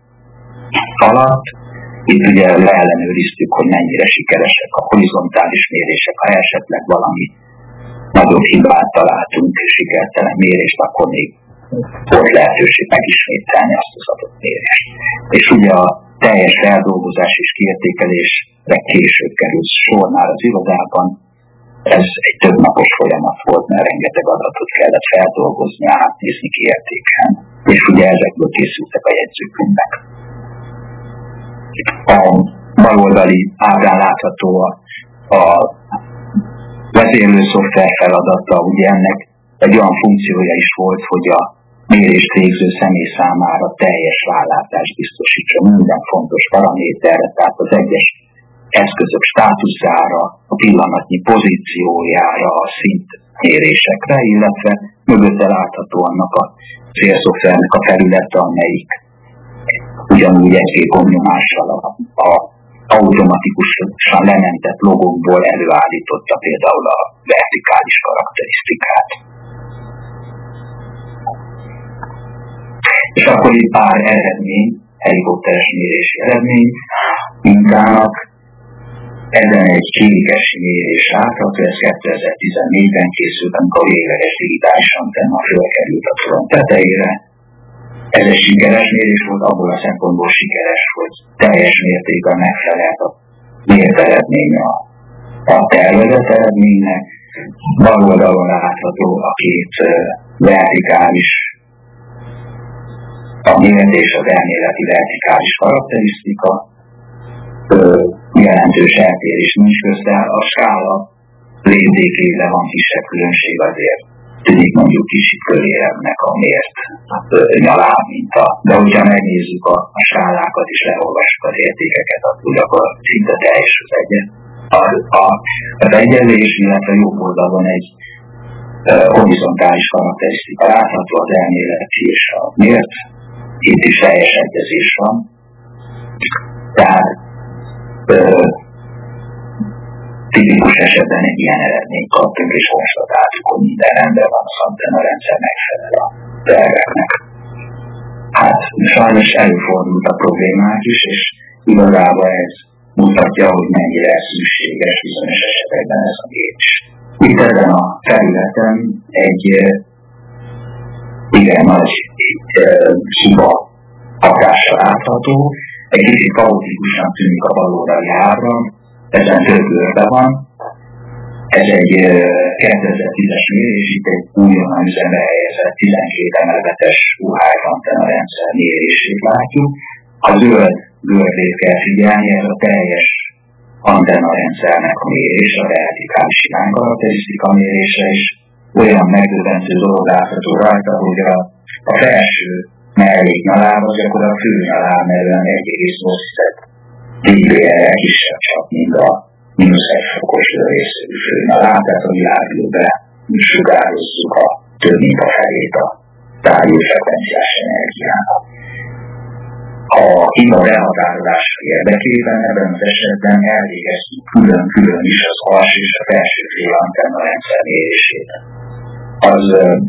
[SPEAKER 1] alatt. Itt ugye leellenőriztük, hogy mennyire sikeresek a horizontális mérések, ha esetleg valami nagyobb hibát találtunk, sikertelen mérést, akkor még volt lehetőség megismételni azt az adott mérést. És ugye a teljes feldolgozás és kiértékelésre később került sor már az irodában. Ez egy több napos folyamat volt, mert rengeteg adatot kellett feldolgozni, átnézni, kiértékelni. És ugye ezekből készültek a jegyzőkönyvek. A baloldali ábrán látható a, a vezérlő szoftver feladata, ugye ennek egy olyan funkciója is volt, hogy a mérést végző személy számára teljes rálátást biztosítsa minden fontos paraméterre, tehát az egyes eszközök státuszára, a pillanatnyi pozíciójára, a szintmérésekre, illetve mögötte látható annak a célszoftvernek a felülete, amelyik ugyanúgy egy-két gombnyomással a, a automatikusan lementett logokból előállította például a vertikális karakterisztikát. És akkor itt pár eredmény, helikopteres mérési eredmény mintának. Ezen egy kékes mérés látható, ez kétezer-tizennégyben készült, amikor a végleges digitális antenna fölkerült a torony tetejére. Ez egy sikeres mérés volt, abból a szempontból sikeres, hogy teljes mértékben megfelelt a mért eredmény a, a tervezett eredménynek. Bal oldalon látható a két uh, vertikális, a méret és az elméleti vertikális karakterisztika. Uh, jelentős eltérés nincs közte, a skála léptékével van kisebb különbség, azért tűnik mondjuk kicsit körérebbnek a mért nyalán, mint a... De hogyha megnézzük a, a skálákat és leolvassuk az értékeket, akkor akkor szinte teljes az egyet. A, a, az egyenlés, illetve jobb oldalon egy uh, horizontális karakterisztika látható, az elméleti és a mért. Itt is teljes egyezés van. Tehát uh, tipikus esetben egy ilyen eredményt kaptunk, és konstatáltuk, hogy minden rendben van, az antenna rendszer megfelel a terveknek. Hát sajnos előfordult a problémák is, és igazából ez mutatja, hogy mennyire szükséges bizonyos esetekben ez a gép is. Itt ezen a területen egy igen nagy hiba hatása látható, egy kicsit kaotikusan tűnik a baloldali ábra, ezen több görbe van. Ez egy kétezer-tízes mérés, itt egy újonnan üzembe helyezett tizenkét emeletes u há ef antenna rendszer mérését látjuk. A zöld görbét kell figyelni, ez a teljes antenna rendszernek a mérés, a vertikális iránykarakterisztika mérése is. Olyan megdöbbentő dolog látható rajta, hogy a, a felső melléknyaláb az akkor a főnyaláb egy egész nyolc dB-re kisebb csak, mint a mínusz egy fokos részű főnyaláb, tehát a világűrbe sugározzuk a több mint a felét a tárgyfrekvenciás energiának. A hiba elhatározása érdekében ebben az esetben elvégeztük külön-külön is az alsó és a felső fél antenna rendszer mérését. Az,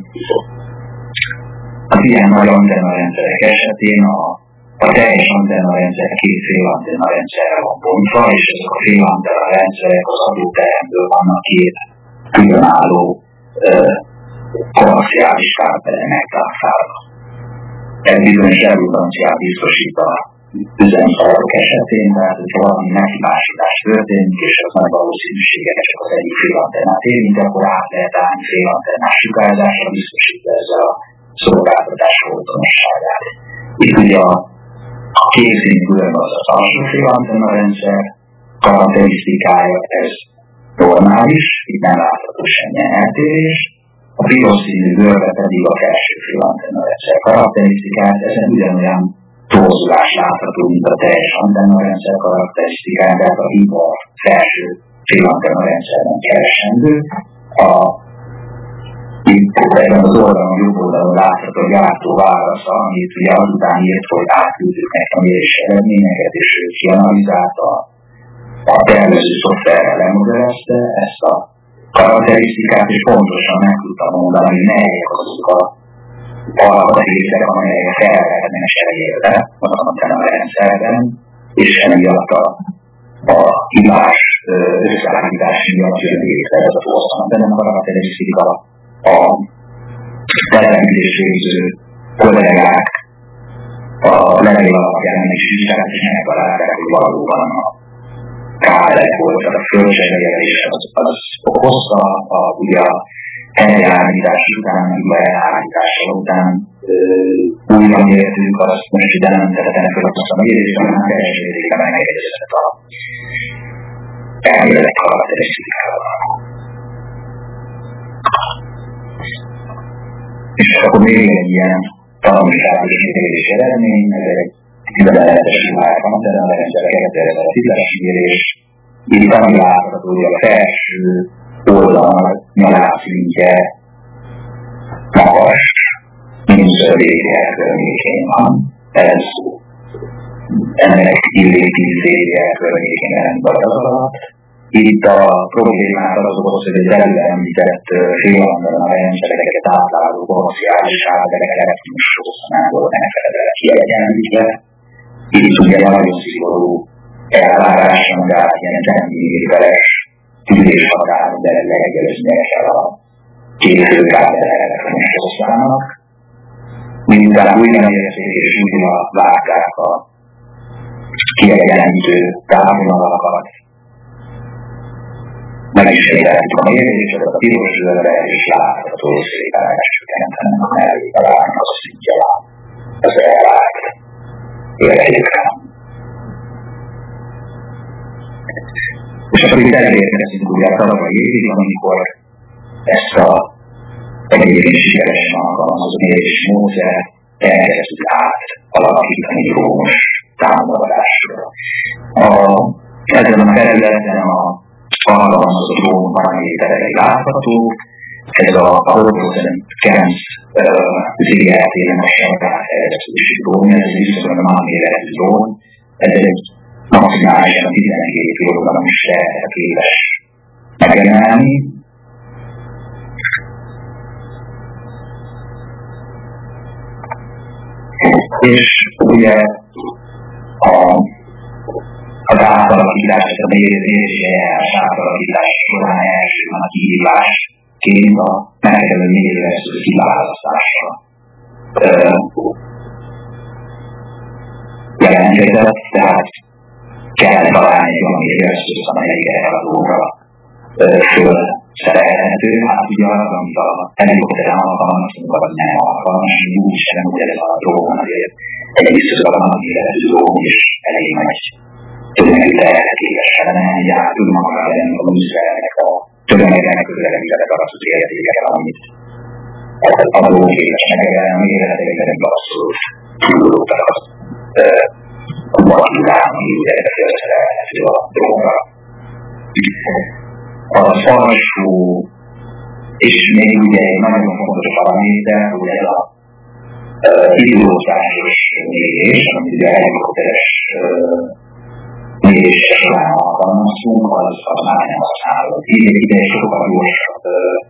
[SPEAKER 1] az ilyen nagy antenna rendszerek esetén a, a teljes antenna rendszer két fél antenna rendszerre van bontva, és ezek a fél antenna rendszerek az adóteremből vannak két különálló koaxiális kábelenek tápfálva. Ez bizonyos redundanciát biztosít a üzemszarok esetén, tehát hogyha valami meghibásodás történik, és az nagy valószínűséggel csak az egyik fél antennát érint, akkor át lehet állni fél antennás sugárzásra, biztosítva ezzel a szolgáltatás folytonosságát. Itt ugye a, a kékszín külön az az alsó fél antenna rendszer karakterisztikája, ez normális, itt nem látható semmilyen eltérés. A piros színű görbe pedig a felső fél antenna rendszer karakterisztikát, ezen ugyanolyan torzulás látható, mint a teljes antenna rendszer karakterisztikát, tehát a hiba felső fél antenna rendszerben keresendő. A, itt ezen az oldalon, jobb oldalon látható a gyártó válasza, amit ugye azután írt, hogy átküldjük neki a mérés eredményeket, és ő kianalizálta, a tervező szoftverrel lemodellezte ezt a karakterisztikát, és pontosan meg tudtam mondani, hogy melyek azok a alapvetések, amelyek felvehetnek cserélve az antenna rendszerben, és emiatt a, a hibás összeállítás miatt jön létre ez a torz antenna karakterisztika. A település végző kollégák a levél alapján is vizsgálat, és megtalálták, hogy valóban a kábelek voltak, a földsegelés az, az okozta, a, ugye a helyreállítás után, meg leállítása után újra mértünk, azt most ide nem tehetene fel azt a mérést, hanem a első mérésben megegyezett a elméletek karakterisztikával. És akkor még egy ilyen tanulságos mérés eredmény, ez egy tizenletes világban, de a rendszereket ez a tizenes mérés, itt ami látható, hogy a felső oldal nyalászintje magas, mínusz övégyel környékén van. Ez ennek illik tíz végyel környékén elindul az alatt. Itt a problémát az okoz, hogy az előbb említett félandalon a rendszereket átlátó borciális áldegek elektromos sószanálból elfeledett kiegyenlítve. Itt ugye nagyon szigorú elvárás, magát ilyen zsengéveles tűzéshatáron belül leegyelőznie kell a két főkábel elektromos sószának. Miután újra érték és újra vágták a kiegyenlítő távolalakat, megismételtük a méréseket, a piros zöldre és látható szépen csökkentenek a mellék alának a szintje alá. Ez elvált értékre. És akkor itt elérkezünk ugye a tavalyi évig, amikor ezt a egyébként sikeresen alkalmazott mérési módszer elkezdtük át alakítani drónos támogatásra. Ezen a területen a alkalmazott drón paraméterei láthatók, ez a Horizon Camps zé er té-nek a sajátfejlesztési drón, ez viszont a magnéletű drón, ez egy maximálisan tizenkét kilogramos terhet képes megemelni. És ugye a, az átalakítás, ez a mérési eljárás átalakítás során elsőben a kihívásként a megfelelő mérőeszköz kiválasztása jelentkezett, tehát kell találni egy olyan mérőeszköz, amelyik erre a dolgra föl szerelhető. Hát ugye az, amit a helikopteren alkalmaztunk, az nem alkalmas, úgy sem, hogy ez a drón azért egy biztos a magnéletű drón is elég nagy tömegű lehetőséges emelni, hát önmagában lenni a műszernek a tömegnek közeledített az az értékekre, amit a drón képes megemelni, a méretekben abszolút túlódtak az kubatulálni, ugye felszerelhető a drónra. Az alsó, és még ugye egy nagyon fontos paraméter, hogy ez a időosztásos mérés, amit ugye a helikopteres mérésre során alkalmaztunk, az, az már nem használható. Ide egy sokkal gyorsabb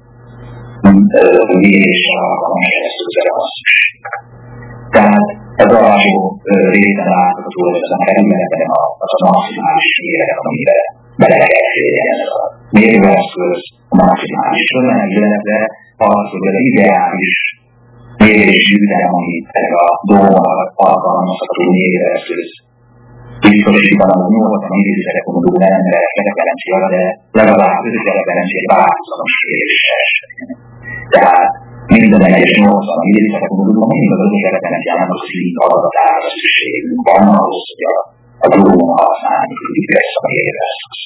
[SPEAKER 1] mérésre alkalmas eszközre van szükség. Tehát az alsó részen látható, hogy ezen a területen az a maximális méret, amire bele kell férjen ez a mérőeszköz, a maximális tömeg, illetve az, hogy az ideális mérési üzem, amit ez a drónnal alkalmazható mérőeszköz biztosítanak nyolcvan millisekundú ember referencia, de legalább öt referencia változatos mérése esetén. Tehát minden egyes nyolcvan millisekundúban mind az öt referenciának a szint adatára szükségünk van ahhoz, hogy a, a drónnal használni tudjuk ezt a mérőeszközt.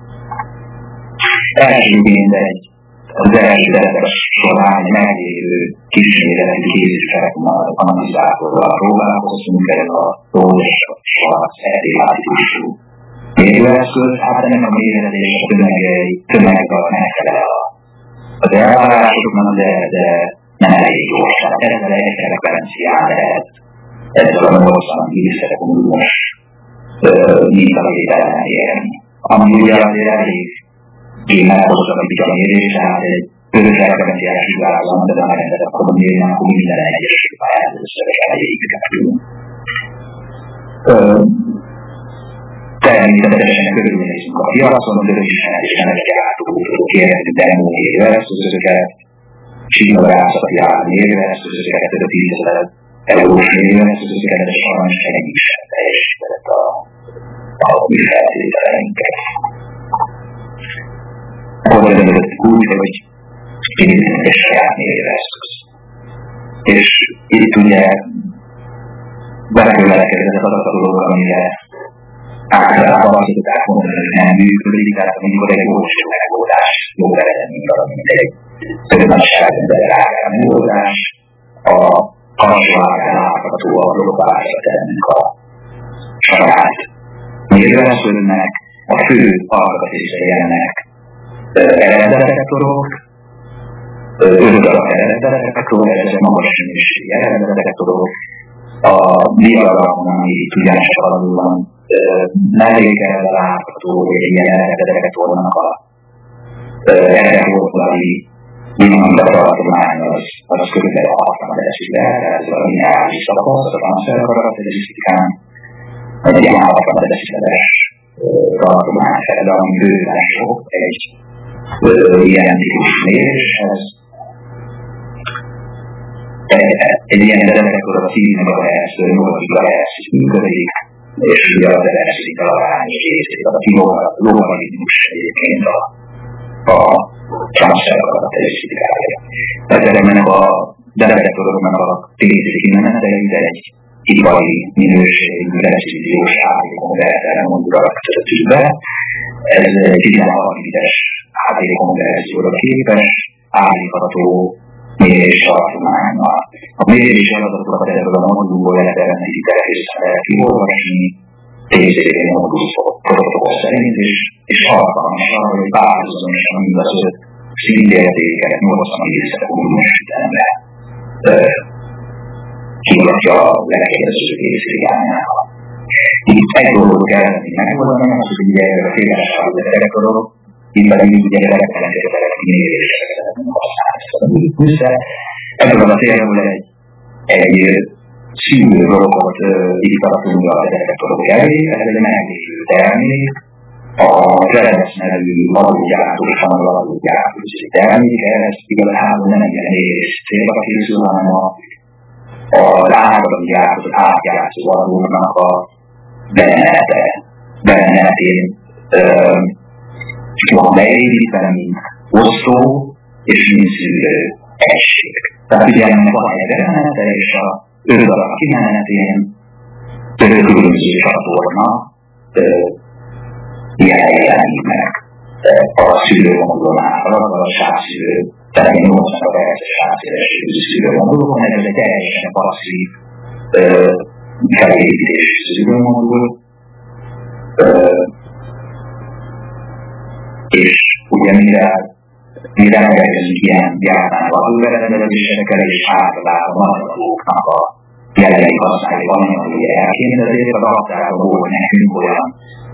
[SPEAKER 1] Elsőként egy az első terepes során meglévő kisméretű kézifelekummal analizátorral próbálkoztunk, ez a Rolls-Royce er té há típusú mérőeszköz. Hát ennek a méretés a tömegei, tömeggal megfelel az elvárásoknak, de, de nem elég gyorsan. Ezzel egy referencián lehet ezzel a nyolcvan millisekundumos mintavételen érni. Ami ugye azért elég én elhozom a mérés, tehát egy közös referenciás vizsgálatban, de nem rendet akkor mérni, akkor minden egyes pályát összeves elejéig kerülünk. Természetesen körülnézünk a piacon, közösen és ennek átugódó kérhető demo mérőeszközöket, csignarászati ármérőeszközöket, több tízezer eurós mérően ez az tökéletes arany senki sem teljesített a, a mi feltételeinket. Akkor döntöttük úgy, hogy indítunk egy saját mérőeszköz. És itt ugye belekövelekedett az a dolog, amire általában azt tudták mondani, hogy nem működik, tehát amikor egy olcsó megoldás, jó eredmény arra, mint egy közösségben rágál megoldás, a hasonlóan látható a dolgokváltozat ennek a saját mérőeszköznek, a fő alkatrészei ennek eredetrektorok, öt darab eredetrektor, ezek magas minőségi eredetrektorok, a diagramon, ami itt ugyanis aladóban mellékkel látható, hogy egy ilyen eredetrektornak a eredetrektori dinamika tartomány az, az körülbelül hatvan esik le, tehát ez a lineáris szakasz, a transferkarakterisztikán, egy ilyen hatvan esikeres tartomány feled, ami bőven sok egy ilyen típusú méréshez. Egy ilyen eredetrektor a tíz megahertztől nyolc gigahertzig működik, és ugye az eredeti arányos részét, a logaritmus egyébként a, a transferkarakterisztikája. Ezeknek a detektoroknak a tényleg kimenetelei, de egy ipari minőségű, precíziós átékonverter modulat töltjük be. Ez egy tizenhat bites átékonverzióra képes, állítható mérés tartománnyal. A mérés adatokat ebből a modulból lehet elmenni interfészre lehet kiolvasni, té cé pé modul protokoll szerint, és, és alkalmas arra, hogy párhuzamosan mindaz öt szintértéket nyolcvan millisekundumos ütemre kiadja a lekérdező részirányával. Itt egy dolgot kell megoldani, az, hogy ugye a félresávú detektorok, itt pedig ugye detektelenség mérésre használni. Ebből a célból egy, egy szűrő dolgot diktatunk a detektorok elé, ez egy meglévő termék, a Redes nevű valógyártósan valógyártó termék, ez igazából nem egy ilyen érés célra készül, hanem a, a ágazati gyártott átjátszó valónak a bemenete, bemenetén van beépítve, mint osztó és mint szűrő egység. Tehát ugye ennek van egy bemenete, és a öt darab kimenetén különböző csatorna jelenik meg a szűrőmodulon által, a sávszűrő, tehát egy nyolcvan perces sávszélességű szűrőmodulon, ez egy teljesen passzív felépítésű szűrőmodul, és ugye mire mire megkezdünk ilyen gyártmány alulvezetőzésekkel, és általában azoknak a jelenlegi használni valamilyen jelként, ezért a raktárból nekünk olyan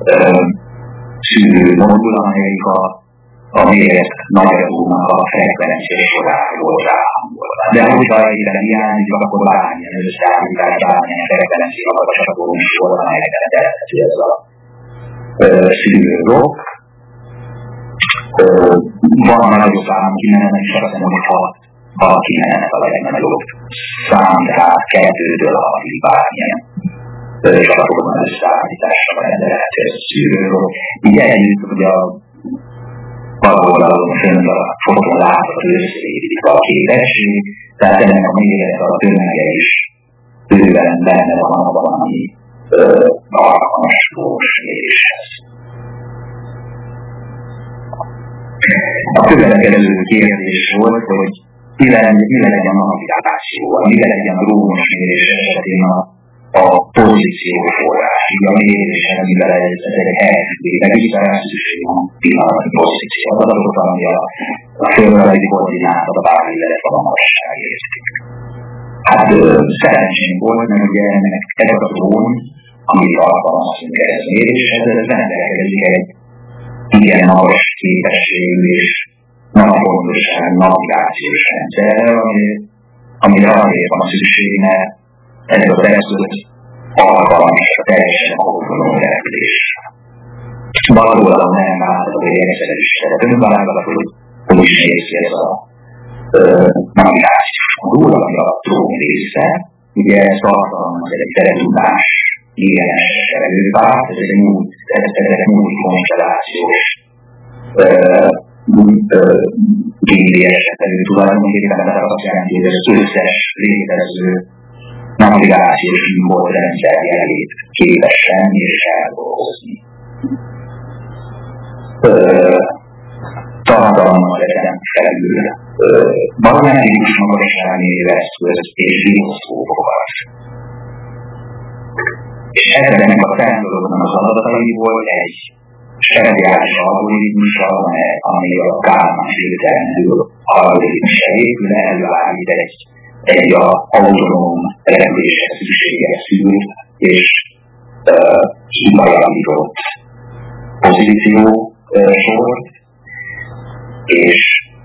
[SPEAKER 1] szűrő modul, amelyik a, a mérett nagyadónak a frekvencia soráról ráhangolva. De hogyha egyre hiányzik, akkor bármilyen összeállítás, bármilyen frekvencia magasabban is volt, amelyeket elhető ez a szűrő rock. Van a nagyobb szám kimenetek, és azt mondom, hogy hat, hat kimenetek a legnagyobb szám, tehát kettőtől hatig bármilyen csatlakozóan összeállításra rendelhető ez a szűrőről. Így együtt, hogy a bal oldalon fönn a foton látható összeépítik a képesség, tehát ennek a mérete a tömege is bőven benne van abban, ami alkalmas tudós méréshez. A következő kérdés volt, hogy mi legyen a navigációval, mi legyen a rómos mérés esetén a, a pozícióforrás. Ugye a méréshez, amivel ez, ez egy helyzetében visszaáll szükség van pillanatnyi pozíció adatot, ami a, a földrajzi koordinátot, a bármi illetve a magasság érték. Hát szerencsém volt, mert ugye ennek ez a drón, amit alkalmazunk ehhez a méréshez, ez rendelkezik egy igen magas képességű és nappontoság navigációs rendszerrel, amire azért van szükség, mert ez az eszköz alkalmas a teljesen autonóm repülésre. Bal oldalon nem látható, hogy egyszerűsített önvállalat, hogy hogy is néz ki ez a navigációs modul, ami a drón része, ugye ez tartalmaz egy teretudás ingyenes előpárt, ez egy múlt, ez egy múlt konstellációs gé dé es-et elő tulajdonképpen, tehát azt jelenti, hogy az összes létező navigációs műholdrendszer jelét képesen és eldolgozni. Tartalmaz ezen felül barometrikus magasságmérő eszköz és gyroszkópokat. És ezeknek a szenzoroknak az adataiból egy speciális algoritmusa, ami a Kalman filterendül algoritmusra épül, előállít egy, egy a autonóm repüléshez szükséges szűrt és kibajavított pozíció sort, és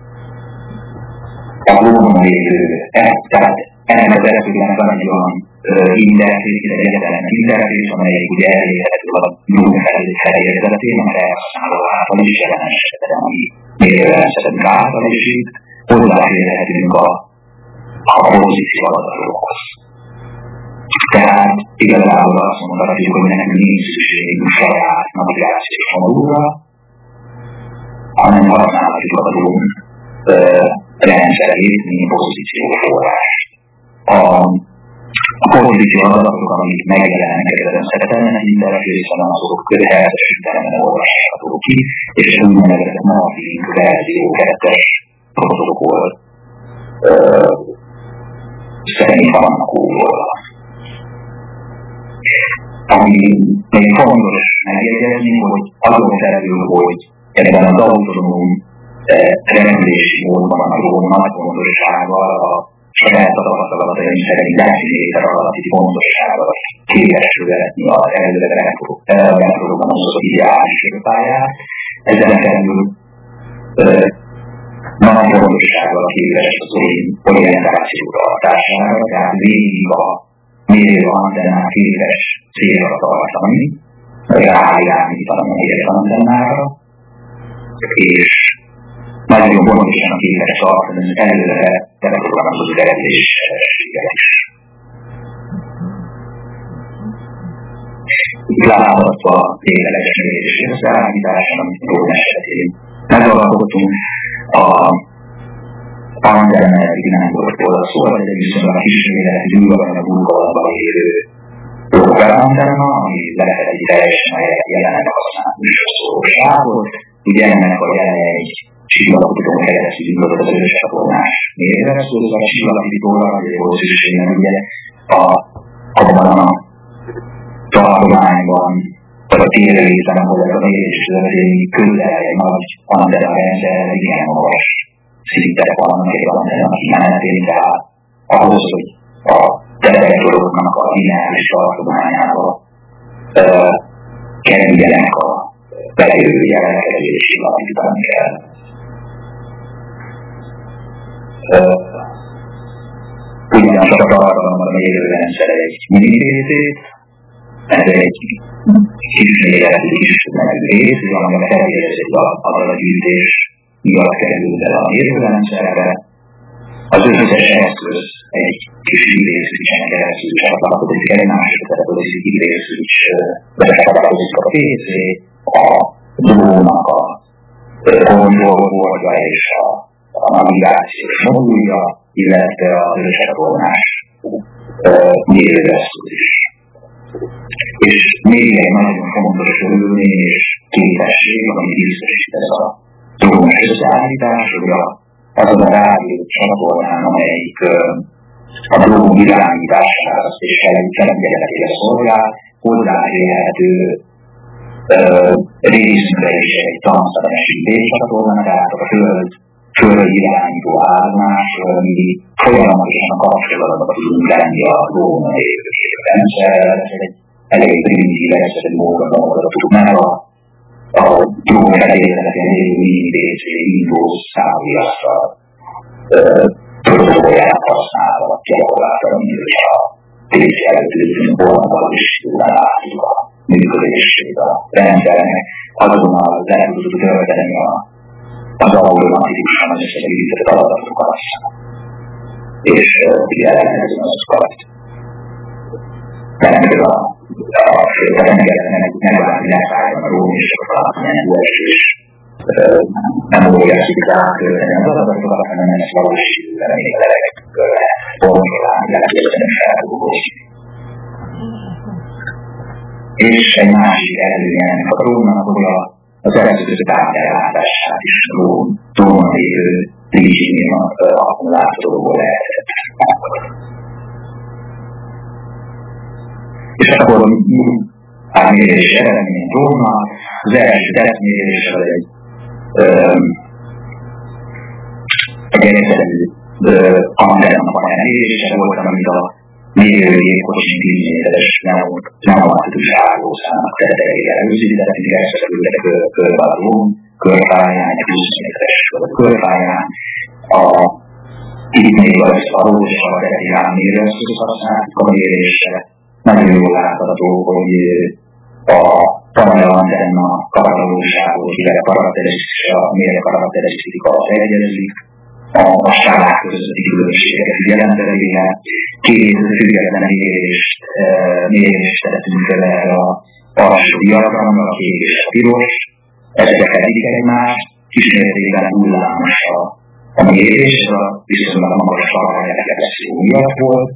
[SPEAKER 1] a glóban lévő, tehát ennek az eszköznek van egy olyan interfész, egy egyetlen interfész, amelyik ugye elérhető a nyúl felérzetén, amely elhasználó által is jelen esetben, ami mérőrendszerünk által is itt hozzáférhetünk a, a pozíció adatokhoz. Tehát igazából azt mondhatjuk, hogy nekünk nincs szükségünk saját navigációs modulra, hanem használhatjuk a drón rendszerét, mint pozícióforrás. A, a pozíció adatok, amik megjelennek ezen szerepelnek interfészen, azok helyettesítően olvashatók ki, és ez úgynevezett Morphing verzió kettes protokoll szerint vannak óvóra. Ami még fontos megjegyezni, hogy azon felül, hogy ebben az autonóm repülési módban a drón nagy fontossággal a saját tapasztalataim szerint deciméter alatti fontossággal képes követni az előre megprogrammozott ideális pályát. Ezzel felül nagy fontossággal képes az orientációra hatására, tehát végig a mérő antennák képes célra tartani, ráirányítani az antennára, és nagyon pontosan képes tartani az előre beprogramozott repülésséget is. Itt látható a tényleges mérési összeállítása, amit drón esetén megalkottunk. A antennáig nem volt róla szó, ez egy viszonylag kisméretű gyűlölön a burkolatban élő antenna, ami lehet egy teljesen jelenleg használni szóló sávot. Ugye ennek a jelen egy csillagokon keresztül indult az ős csatornás mérőeszköz, a csillagítóra, azért szükségben ugye a, abban a tartományban, vagy a térrészben, ahol ez a mérés történik, közel egy nagy antenna rendszer, igen magas szintek vannak egy antenna kimenetén, tehát ahhoz, hogy a detektoroknak a lineáris tartományába kerüljenek a bejövő jeleneket, és csillagítani kell. Ugyancsak a tartalomban a mérőrendszer egy mini-részét, ez egy kisméretű kismeretű rész, amelyet elérkezik az adatgyűjtés miatt került el a mérőrendszerre. Az összes eszköz egy kis idézősen keresztül csatlakozik egymásra, tehát az idéző is becsatlakozik a pé cé, a drónnak a kontrollborda és a a navigációs modulja, illetve az őscsatornás mérőeszköz is. És még egy nagyon fontos körülmény és képesség, ami biztosít ez a drónos összeállítás, hogy azon a rádió csatornán, amelyik a drón irányítására és felügyeletére szolgál, hozzáférhető részünkre is egy tanszeresítés csatorna, tehát a föld föld irányító állomás, ami folyamatosan kapcsolatban tudunk lenni a drónon lévő rendszerrel. Ez egy elég primitív egyszerű módon adatot meg a, a drón felületeken lévő i dé cé Windows számítással protokollját használva gyakorlatilag, hogy a pé cé előtt ülünk volna, és tudnál látjuk a működését a rendszernek. Azonnal lehet tudjuk tölteni a az automatikusan összegyűjtött adatokat, és ugye ellenőrizni azokat temető a főtelengetlenek, nem várni elszálljon a róm, és akkor a nyelvú esés nem óriási rákölteni az adatokat, hanem ezt valósítani még levegekből lehet formulálni, lehetően feldolgozni. És egy másik előnye ennek a drónnak, hogy az előző távolellátását is drónon lévő litium akkumulátorból lehetett. És akkor a mérés eredmény drónnal, az első tesztmérés az egy egy egyszerű antenna mérése volt, amit a mérőgépkocsi tíz méteres pneumatikus állószának tetejére előzített, így elszerültek körbe a drón, körpályán, egy húsz méteres körpályán. Itt még az arról és a teteján mérőeszközt használtuk a mérésre. Nagyon jól látható, hogy a panel-antenna karakterolóságot, illetve a mérő karakterisztika az egyezik, a skálák közötti különbségeket figyelembe véve, két független mérést, mérést tettünk fel erre a alsó diagramra, a kék és a piros, ezek fedik egymást, kismértékben hullámos a, a mérés, a viszonylag magas sarkreflexió miatt volt.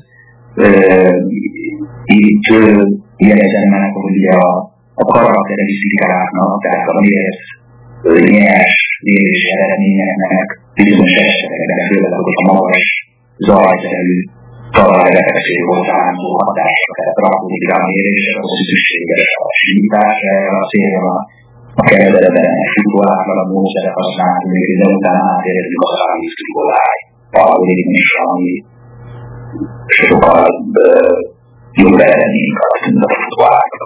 [SPEAKER 1] Itt jegyezem meg, hogy a, a karakterisztikáknak, tehát a mért nyers mérési eredményeknek bizonyos esetekben, főleg, hogy a magas zajszerű talajreflexió hozzáálló hatásokat rakódik rá a mérésre, az szükséges a simítás, erre a célra a kezdetben függólákkal módszerek használni, de utána átérjük a számít függóláj algoritmus, ami sokkal jobb eredményeket tűnt a függóláknak.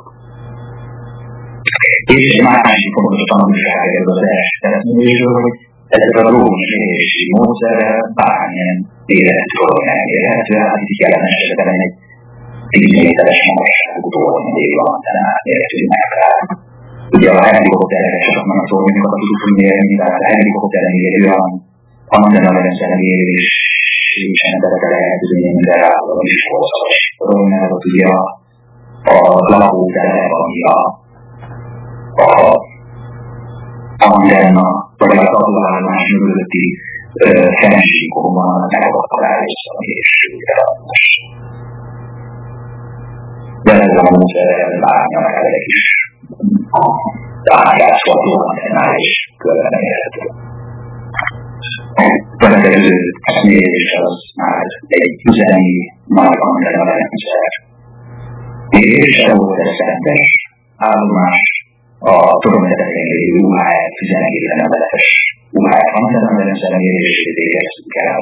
[SPEAKER 1] És egy másik fontos tanulság ez az első tesztmérésről, hogy ezzel a lógos mérési módszerrel bármilyen életet dolog elérhető, hát itt jelen esetben egy tíz méteres magasságú tornadéli antennát mérhetünk meg rá. Ugye a helikopterek csak már a tornyokat tudunk mérni, tehát a helikopteren mérő olyan antennarendszer mérésen emberekre lehetővé mindenre álló is hozzás. Mert ott ugye a, a lakótelep, ami a a antenna, vagy a tabulállás mögötti fensíkóban megakadályozni a mérésülőadás. De ez a módszer bárnya elég is a átjátszható antennál is körben érhető. A következő mérés az már egy üzemi nagy antenna rendszer. Mérése volt ez szentes állomás, a toronytetején lévő U H F tizenegy emeletes U H F antennarendszerre mérését végeztünk el.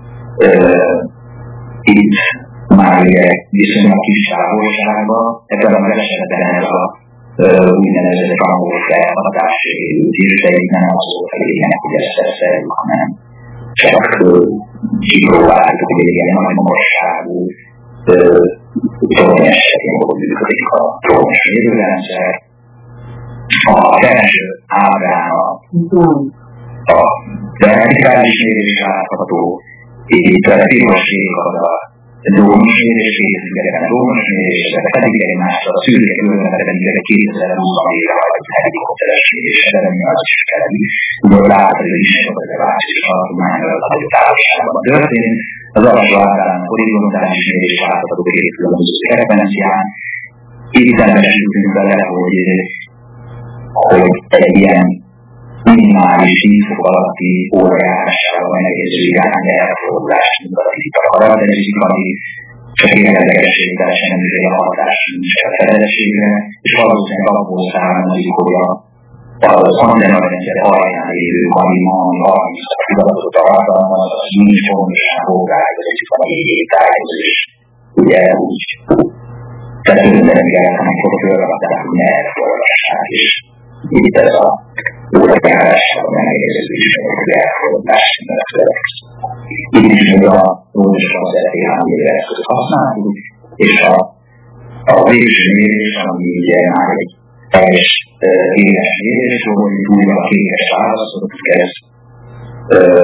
[SPEAKER 1] Itt már ugye viszonylag kis távolságban, ebben a esetben ez a úgynevezett angol felhatás érült is, de itt nem az volt a lényeg, hogy ezt szerszerjük, hanem csak kipróbáltuk, hogy egy ilyen nagy magasságú torony esetén, hogy működik a toronyos mérőrendszer. A felső ábrán a, a vertikális mérés látható, itt a piros ég az a drónos mérés, kétszerűen drónos mérés, ezek pedig egymással a szürke körülményben pedig egy kétezer-huszonnégyre vagy helikopteres mérés eredmény az is feledi. Ugye látod, hogy is sokat a változás és a tartományra a nagyobb távolságban történik. Az alsó ábrán a horizontális mérés látható két különböző frekvencián. Itt természetesen vele, hogy hogy egy ilyen minimális tíz fok alatti órajárással megérző irány elfordulást mutatít a karakterisztika, ami csak érdekesség, de semmiféle hatás nincs a felelősségre, és valószínűleg abból származik, hogy az antennarrendszer alján lévő halima, ami harminc tudatot tartalmaz, az nincs pontosan hógálkozik a égétájhoz, ugye úgy tetőben amikor fölrakták, hogy elfordulássák is. Itt ez a órajárással megérző is, hogy elfordulást következik. Itt is még a lógusban szeretné hámére eszközt használjuk, és a, a végső mérés, ami ugye már egy teljes éles mérés, hogy újra a kékes választott kezd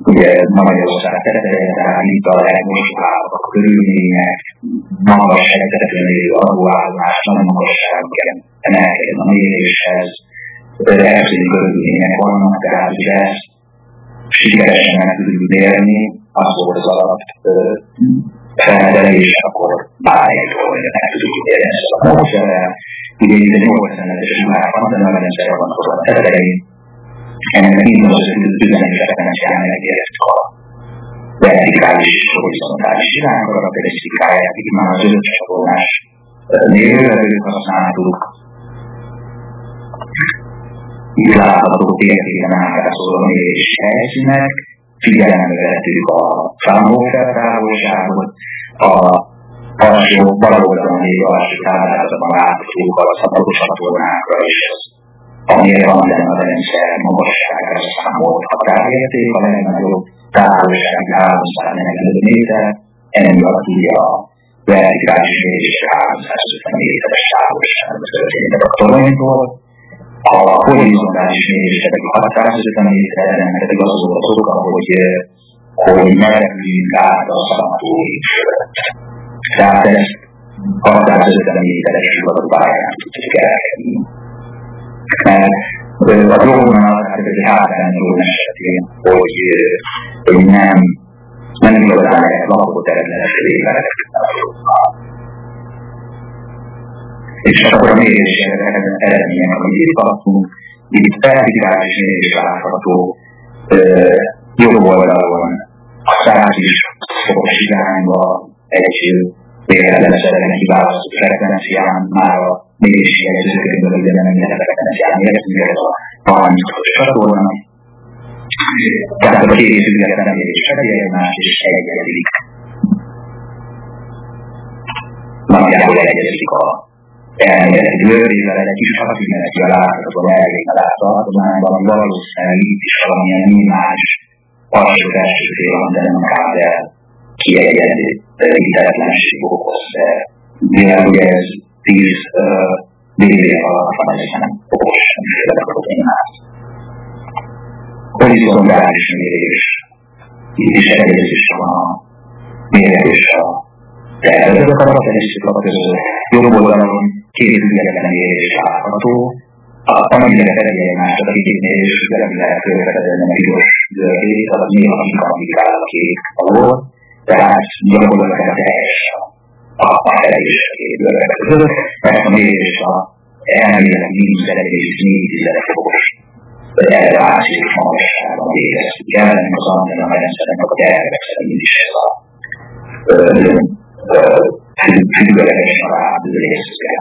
[SPEAKER 1] ugye Magyarország tetején, tehát itt a legmostábbak a körülmények, magas helyzetben lévő adóállás, nagyon magasság emelkedjen a méréshez, elszíni körülmények vannak, tehát ugye ezt sikeresen meg tudjuk élni, az volt az alap feltelés, akkor bármikor meg tudjuk élni ezt a módszerrel. Ugye itt egy nyolcvanetes már van, de nem rendszer van az a tetején. Ennek mind az üzenet referencián megértük a vertikális és horizontális irány karakterisztikáját, itt már az öt csatornás névvelőt használtuk. Itt látható térképen ábrázolva a mérési helyszínek, figyelembe vettük a Fraunhofer távolságot, a alsó bal oldalon lévő alsó táblázatban láthatók a szabados csatornákra is, amire van benne a rendszer magasságára számolt határérték, a legnagyobb távolság háromszáznegyvenöt méter, emiatt ugye a vertikális mérésre háromszázötven méteres távolságban történtek a toronytól. A horizontális mérésre pedig hatszázötven méter, ennek pedig az volt az oka, hogy, hogy ne repüljünk át a szanatórium fölött. Tehát ezt hatszázötven méteres sugaruppályán tudtuk elkerülni. Mert a drónnal, tehát ez egy hátrány drón esetén, hogy, hogy nem, nem igazán lehet lakóterületes lévelek a drónnal. És akkor a mérés eredmények, amit itt kaptunk, itt vertikális mérés látható jobb oldalon a száz fokos irányba egy véletlenszerűen kiválasztott frekvencián már a mérési jegyzőkönyvből ugye nem minden frekvencián értünk, ez a harmincas csatorna. Tehát a két független mérés fedi egymást, és egyezik. Nagyjából egyezik a elméleti lőrével, egy kis hatügyeleti a láthatóban elvég a láthatóban, ami valószínűleg itt is valamilyen minimális alsó-felső fél van, de nem kábel kiegyenlítetlenség okoz, de mivel ugye ez tíz dB alatt van, és nem okos semmiféle problémát. Horizontális mérés. Itt is egyezés van a mérés a tervezett karakterisztika között. Jobb oldalon két független mérés látható, amelyre felé egymást a két mérés függetlenül fölfedezni a piros zöldét, az néha indikál a kék alól, tehát gyakorlatilag teljes a felelés a két zöldek között, mert a mérés a elméleti mínusz egy négy tized fokos elválasztás magasságban végeztük el, ennek az antenna rendszernek a tervek szerint is ez a függőlegesen a részre.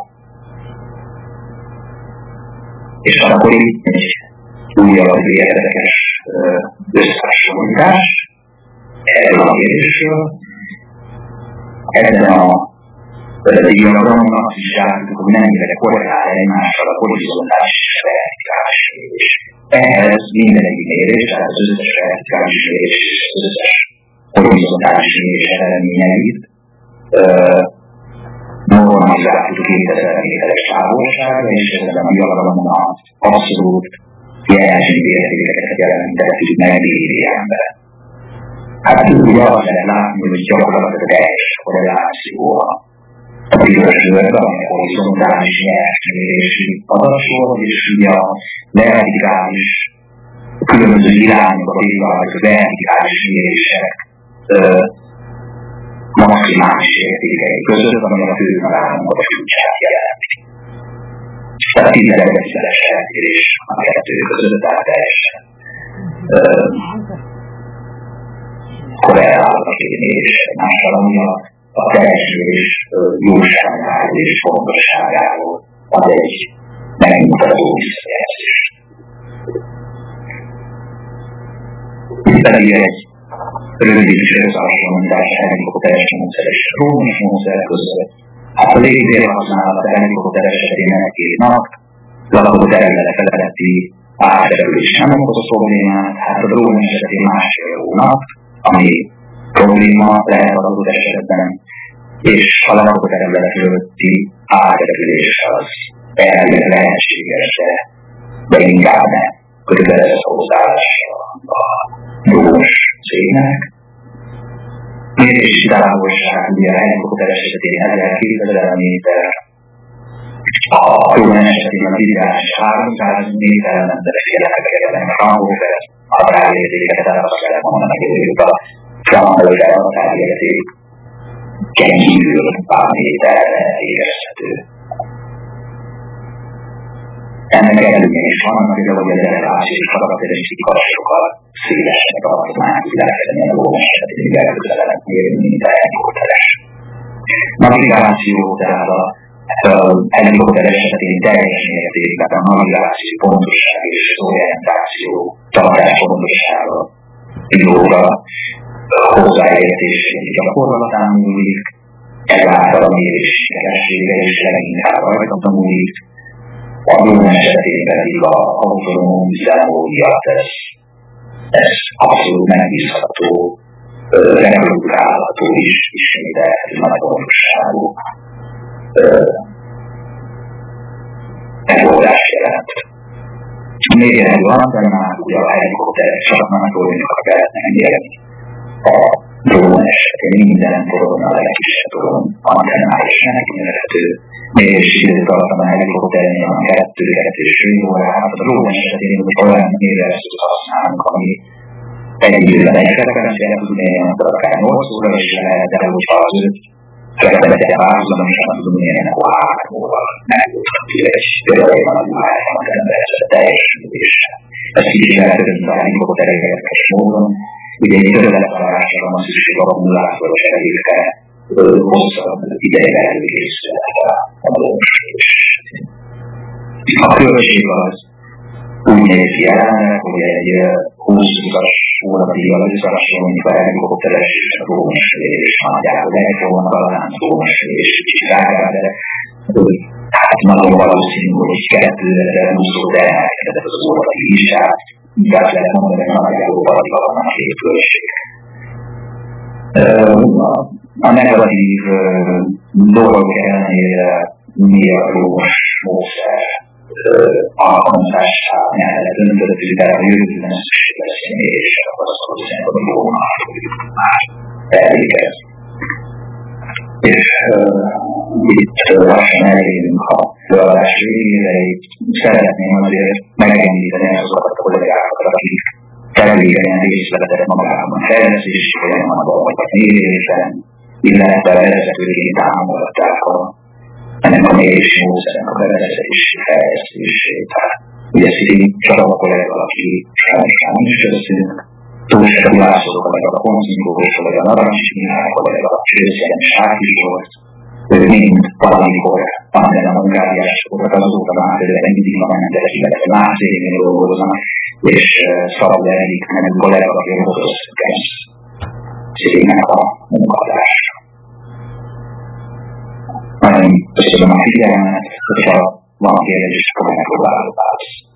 [SPEAKER 1] És akkor itt egy újabb érdekes összehasonlítás erről a kérdésről. Ezen a diagramon azt is látjuk, hogy mennyire korrelál egymással a horizontális és vertikális mérés. Ehhez minden egyik mérés, tehát az összes vertikális mérés és az összes horizontális mérés eredményeit normalizáltuk kétezer méteres távolságra, és ezen a diagramon az abszolút jelenség értékeket jelentettük meg médiánbe. Hát ugye azt lehet látni, hogy gyakorlatilag teljes korreláció a piros zöld, ami a horizontális nyerésmérési adatról, és ugye a vertikális különböző irányokba végigvált a vertikális mérések maximális értékei között, ami a főnalállamok a csúcsát jelenti. Tehát tizenkettes eltérés a kettő között, tehát teljesen korrelál a két mérés egymással, ami a, a teljesülés jóságáról és fontosságáról az egy megmutató visszajelzés. Itt pedig egy rövid összehasonlítás helikopteres módszer és drónos módszer között. Hát a légtér használat a helikopter esetén egy-két nap, lakóterület feletti átterülés nem okoz problémát, hát a drón esetén másfél hónap, ami probléma lehet az adott esetben, és a lakóterület fölötti átterülés az elvileg lehetséges, de inkább nem kötelező hozzáállása a drónos mérőjének. Mérési távolság, ugye a helikopter esetén ezerkétezer méter, a drón esetén az ideális háromszáz méter, de félelmeket a hangover, a határértéket, tehát azt lehet mondani, hogy a framalőre a határérték kívül pár méterre érezhető. Ennek előnye is van, hogy a generáció és karakterisztikai sokkal szélesnek a világban a lóan esetén elközelebb mérni, mint a helikopteres. Navigáció, tehát a helikopter esetén teljes mértékben a navigáció pontosság és orientáció tartás pontossága, pilóta hozzáértését gyakorlatán múlik, ezáltal a mérés sikeressége is leginkább rajta múlik. A drón esetén pedig a autonóm üzemmódját, ez, ez abszolút megbízható, reprodukálható is, ismét nagy pontosságú megoldást jelent. Még jelenleg van, de már ugye a helikopterek csak már dolgokat lehetnek mérni. A drón esetén minden drón a legkisebb drón antennálisan mérhető. Mérési időtartam a helikopternél a kettő-kettő és fél órát, a drón esetén olyan mérőeszközt használunk, ami egy időben egy frekvenciára tud mérni, akkor akár nyolc óra is lehet, de hogyha az öt frekvenciát párhuzamosan tud mérni, akkor három óra megoldható egy például van a hármat ember teljes művéssel. Ez kicsit lehetően a helikopterek érdekes módon. Ugye egy közeletarásra van szükség akkumulátoros erőkre, hosszabb ideje előkészülete a dolgosítás. A költség az úgy néz ki jelenleg, hogy egy húsz-húszas hónapi összehasonlítva a helikopteres és a drónos mérés nagyjából egy hónapban drónos mérés kicsit drágább, de hát nagyon valószínű, hogy kétezer-húszról emelkedett az óratai vizsgát, inkább lehet mondani, hogy nagyjából valami vannak a két költség. A negatív dolgok ellenére mi a drónos módszer alkalmazását mellett döntöttük, de a jövőben szükség lesz egy mérésre, akkor azt valószínűleg a drónnal fogjuk már elvégezni. És itt lassan elérünk a előadás végére, itt szeretném azért megemlíteni azokat a kollégákat, akik termékenyen részt vettek magában a fejlesztési folyamatban, vagy a mérésen, illetve vezetőként támogatták a ennek a mérési módszernek a bevezetési fejlesztését. Ugye szintén csak a kollega, aki sajnos is köszönünk, Tóth László kollega, a Konzingó kollega, a Narancs Mihály kollega, a Csőszegen Sáki volt, ők mind valamikor valamilyen a munkáriásokat, azóta már például mindig a menteles, illetve más évén dolgoznak, és Szabad Erik nevű kollega, aki hozzászok ezt cégnek a munkadásra. Nagyon köszönöm a figyelmet, hogyha van kérdés, akkor megpróbálok választ.